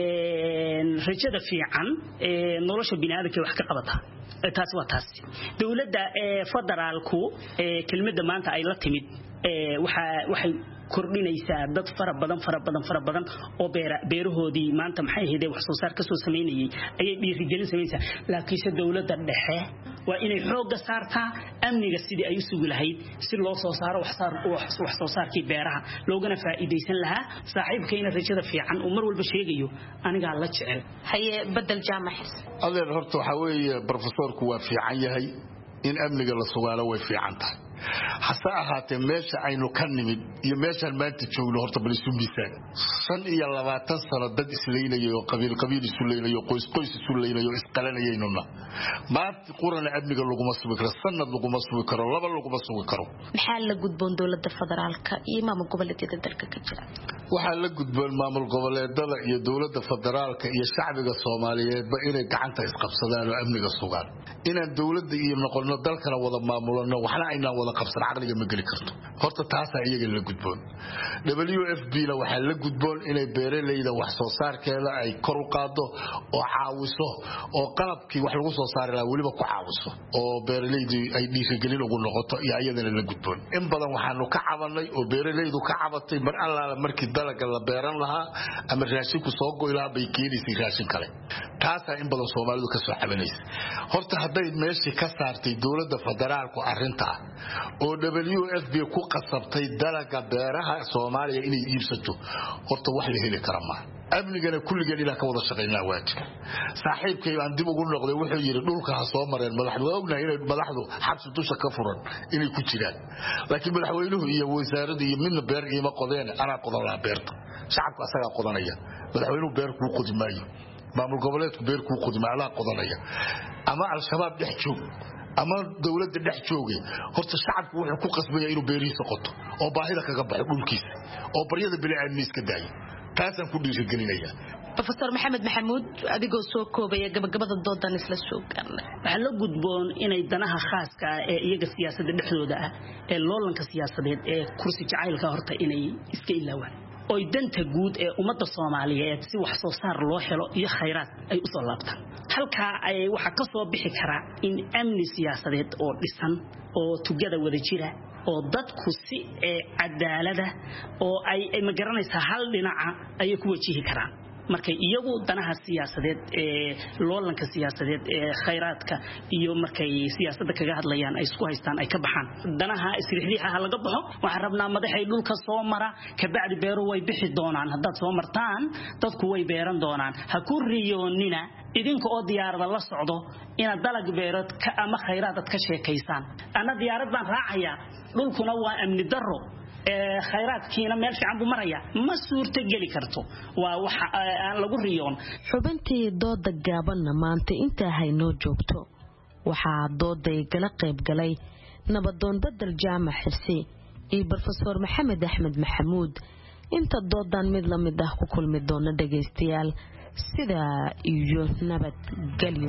ee rajada fiican ee nolosha bini'aadamka wax ka qabata taas waa taas dawladda ee federaalku ee kelmadda maanta ay la timid ee waxa waxay kordhinaysaa dad fara badan fara badan fara badan oo beera beerahoodii maanta maxay ahayd wax soo saar ka soo sameynayay ayay dhiirigelin sameynaysaa laakiinse dawladda dhexe waa inay xoogga saartaa amniga sidii ay u sugi lahayd si loo soo saaro wax saar wax soo saarkii beeraha loogana faa'iideysan lahaa saaxiibkayna rajada fiican oo mar walba sheegayo aniga la jecel haye badal jaamaxis adeer horta waxa weeye professorku waa fiican yahay in amniga la sugaalo way fiican tahay hase ahaatee meesha aynu ka nimid iyo meeshaan maanta joogno horta bal isu miisaan shan iyo labaatan sano dad isleynaya oo qabiil qabiil isu leynaya oo qoys qoys isu leynaya oo isqalanayaynuna maanta qurana amniga laguma sugi karo sanad laguma sugi karo laba laguma sugi karo maxaa la gudboon dowladda federaalka iyo maamul goboleedyada dalka ka jira waxaa la gudboon maamul goboleedada iyo dowladda federaalka iyo shacbiga Soomaaliyeedba inay gacanta isqabsadaan oo amniga sugaan inaan dowladda iyo noqono dalkana wada maamulano waxna aynaan wada qabsan aqliga ma gali karto horta taas ayaga la gudboon W F P la waxa la gudboon inay beeraleyda wax soo saarkeeda ay kor u qaado oo caawiso oo qalabkii wax lagu soo saari lahaa waliba ku caawiso oo beeraleydu ay dhiirigelin ugu noqoto iyo ayadana la gudboon in badan waxaanu ka cabanay oo beeraleydu ka cabatay mar allaala markii dalaga la beeran lahaa ama raashinku soo goylaa bay keenisay raashin kale taas in badan Soomaalidu ka soo cabanaysa horta haday meeshii ka saartay dowladda federaalku arinta oo W F P ku qasabtay dalaga beeraha Soomaaliya inay iibsato horta wax la heli kara ma amnigana kulligeena ila ka wada shaqeynaa waajib saaxiibkay aan dib ugu noqday wuxuu yiri dhulka ha soo mareen madaxdu ognahay inay madaxdu xabsi dusha ka furan inay ku jiraan laakiin madaxweynuhu iyo wasaaraddu iyo midna beer iima qodeen ana qodan la beerta shacabka asaga qodanaya madaxweynuhu beer ku qodimaayo maamul goboleedku beer ku qodimaala qodanaya ama al-shabaab dhex joog ama dawladda dhex joogay horta shacabku wuxuu ku qasbaya inuu beerihiisa qoto oo baahida kaga baxo dhulkiisa oo baryada bini'aadmi iska daayo taasan ku dhiirigelinaya Professor Maxamed Maxamuud adigoo soo koobaya gabagabada doodan isla soo gaarnay waxa la gudboon inay danaha khaaska ah ee iyaga siyaasadda dhexdooda ah ee loolanka siyaasadeed ee kursi jacaylka horta inay iska ilaawaan oo danta guud ee ummadda Soomaaliyeed si wax soo saar loo helo iyo khayraad ay u soo laabtaan halka ay waxa ka soo bixi kara in amni siyaasadeed oo dhisan oo tugada wada jira oo dadku si cadaalada oo ay ma garanaysaa hal dhinaca ay ku wajihi karaan markay iyagu danaha siyaasadeed ee loolanka siyaasadeed ee khayraadka iyo markay siyaasadda kaga hadlayaan ay isku haystaan ay ka baxaan danaha isriixriixa laga baxo waxa rabnaa madaxay dhulka soo mara ka bacdi beero way bixi doonaan haddaad soo martaan dadku way beeran doonaan ha ku riyoonina idinka oo diyaarada la socdo inaad dalag beerad ka ama khayraad ka sheekaysaan ana diyaarad baan raacayaa dhulkuna waa amni darro ee khayraadkiina meel fiican buu maraya ma suurta gali karto waa waxa aan lagu riyoon xubintii dooda gaabanna maanta inta haynoo joogto waxaa dooday gala qayb galay nabadoon badal jaamac xirsi iyo Professor Maxamed Axmed Maxamuud inta doodan mid la mid ah ku kulmi doona dhageystayaal sida iyo nabad galyo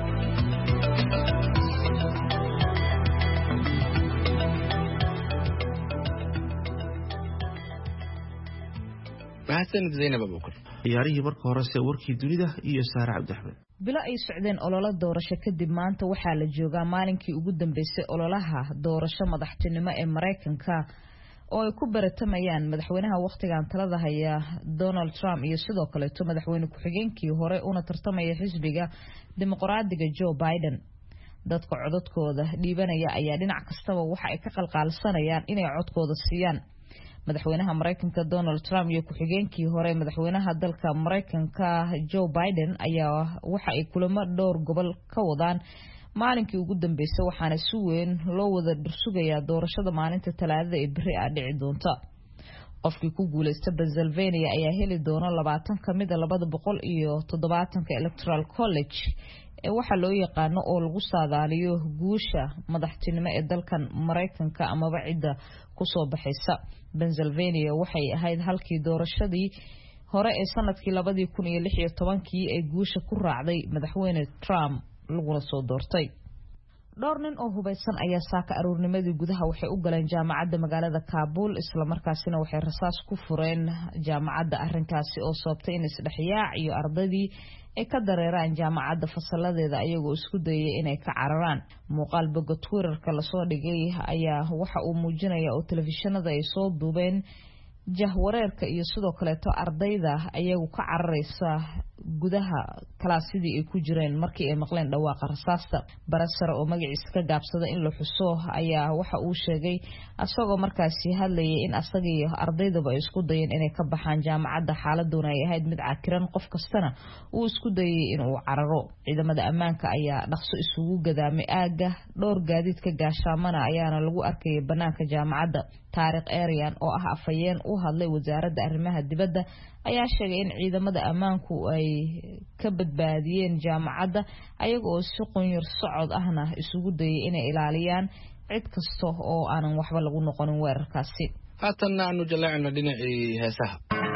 mahadsanid Zainab Abuukar ciyaarihii marka hore se warkii dunida iyo Saara Cabdixmed bilo ay socdeen ololo doorasho kadib maanta waxaa la joogaa maalinkii ugu dambeysay ololaha doorasho madaxtinimo ee Mareykanka oo ay ku baratamayaan madaxweynaha waqtigan talada haya Donald Trump iyo sidoo kale to madaxweyne ku-xigeenkii hore una tartamaya xisbiga dimuqraadiga Joe Biden dadka codadkooda dhiibanaya ayaa dhinac kastaba waxa ay ka qalqaalsanayaan inay codkooda siiyaan madaxweynaha Mareykanka Donald Trump iyo ku-xigeenkii hore madaxweynaha dalka Mareykanka Joe Biden ayaa waxa ay kulamo dhowr gobol ka wadaan maalinkii ugu dambeysay waxaana si weyn loo wada dhursugayaa doorashada maalinta Talaadada ee biri ah dhici doonta qofkii ku guuleystay Pennsylvania ayaa heli doona labaatan kamid ah labada boqol iyo toddobaatan ka Electoral College ee waxa loo yaqaan oo lagu saadaaliyo guusha madaxtinimo ee dalkan Mareykanka amaba cidda ku soo baxaysa Pennsylvania waxay ahayd halkii doorashadii hore ee sanadkii laba kun iyo lix iyo toban ee guusha ku raacday madaxweyne Trump laguna soo doortay dhowr nin oo hubeysan ayaa saaka aroornimadii gudaha waxay u galeen jaamacadda magaalada Kabul isla markaasina waxay rasaas ku fureen jaamacadda arrinkaasi oo sababtay in isdhexyaac iyo ardadii ay ka dareeraan jaamacadda fasaladeeda ayagoo isku dayay inay ka cararaan muuqaal boga Twitterka la soo dhigay ayaa waxa uu muujinayaa oo telefishinada ay soo duubeen jahwareerka iyo sidoo kaleeto ardayda ayagu ka cararaysa gudaha kalaasidii ay ku jireen markii ay maqleen dhawaaqa rasaasta. barasare oo magaciisa ka gaabsada in la xuso ayaa waxa uu sheegay asagoo markaasi hadlayay in asagii ardaydaba ay isku dayeen inay ka baxaan jaamacadda xaaladuna ay ahayd mid cakiran qof kastana uu isku dayay inuu cararo. ciidamada ammaanka ayaa dhaqso isugu gadaamay aaga dhowr gaadiidka gaashaamana ayaana lagu arkayay banaanka jaamacadda. taariikh Aryan oo ah afayeen u hadlay wasaaradda arrimaha dibadda ayaa sheegay in ciidamada ammaanku ay ka badbaadiyeen jaamacadda ayaga oo si qunyar socod ahna isugu dayay inay ilaaliyaan cid kasta oo aanan waxba lagu noqonin weerarkaasi. haatanna aanu jaleecna dhinacii heesaha.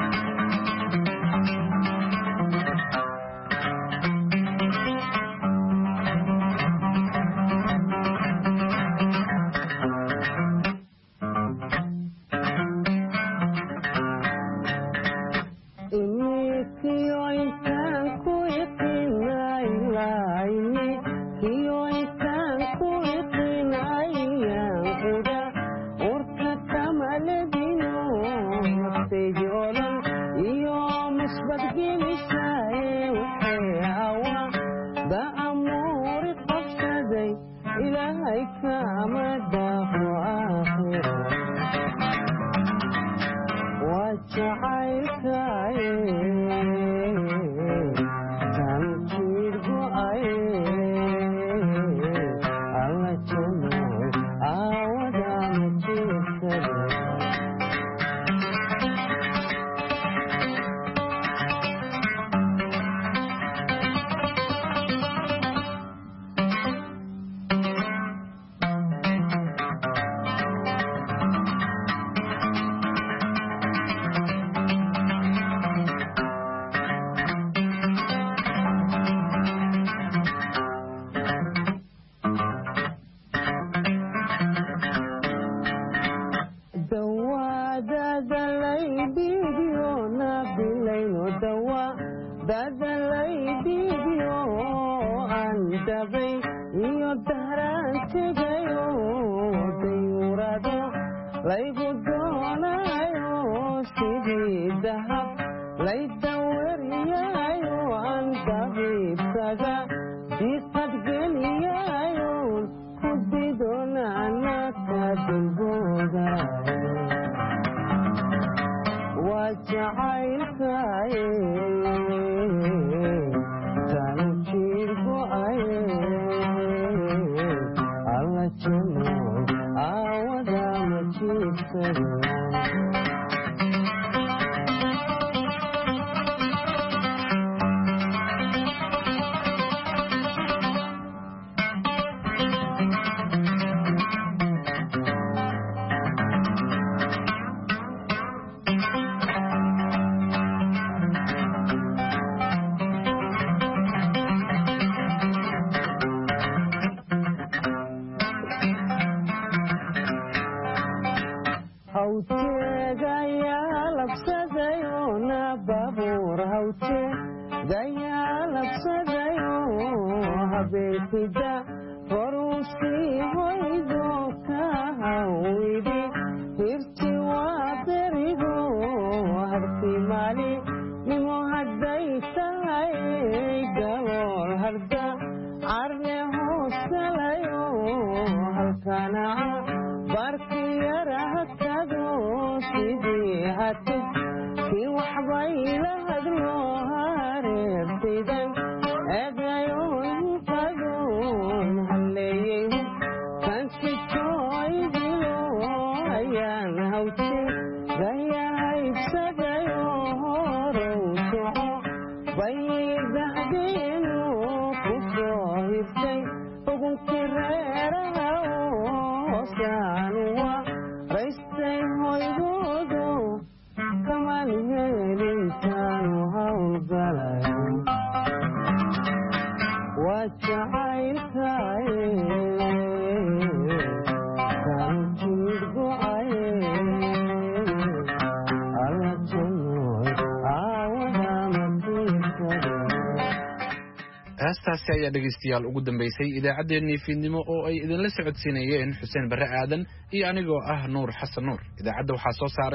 heestaasi ayaa dhegaystayaal ugu dambaysay idaacaddeenii fiidnimo oo ay idinla socodsiinayeen xuseen barre aadan iyo anigoo ah nuur xasan nuur. idaacadda waxaa soo saaray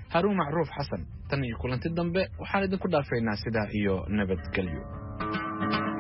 haruun macruuf xasan tan iyo kulanti dambe waxaan idinku dhaafaynaa sidaa iyo nabadgelyo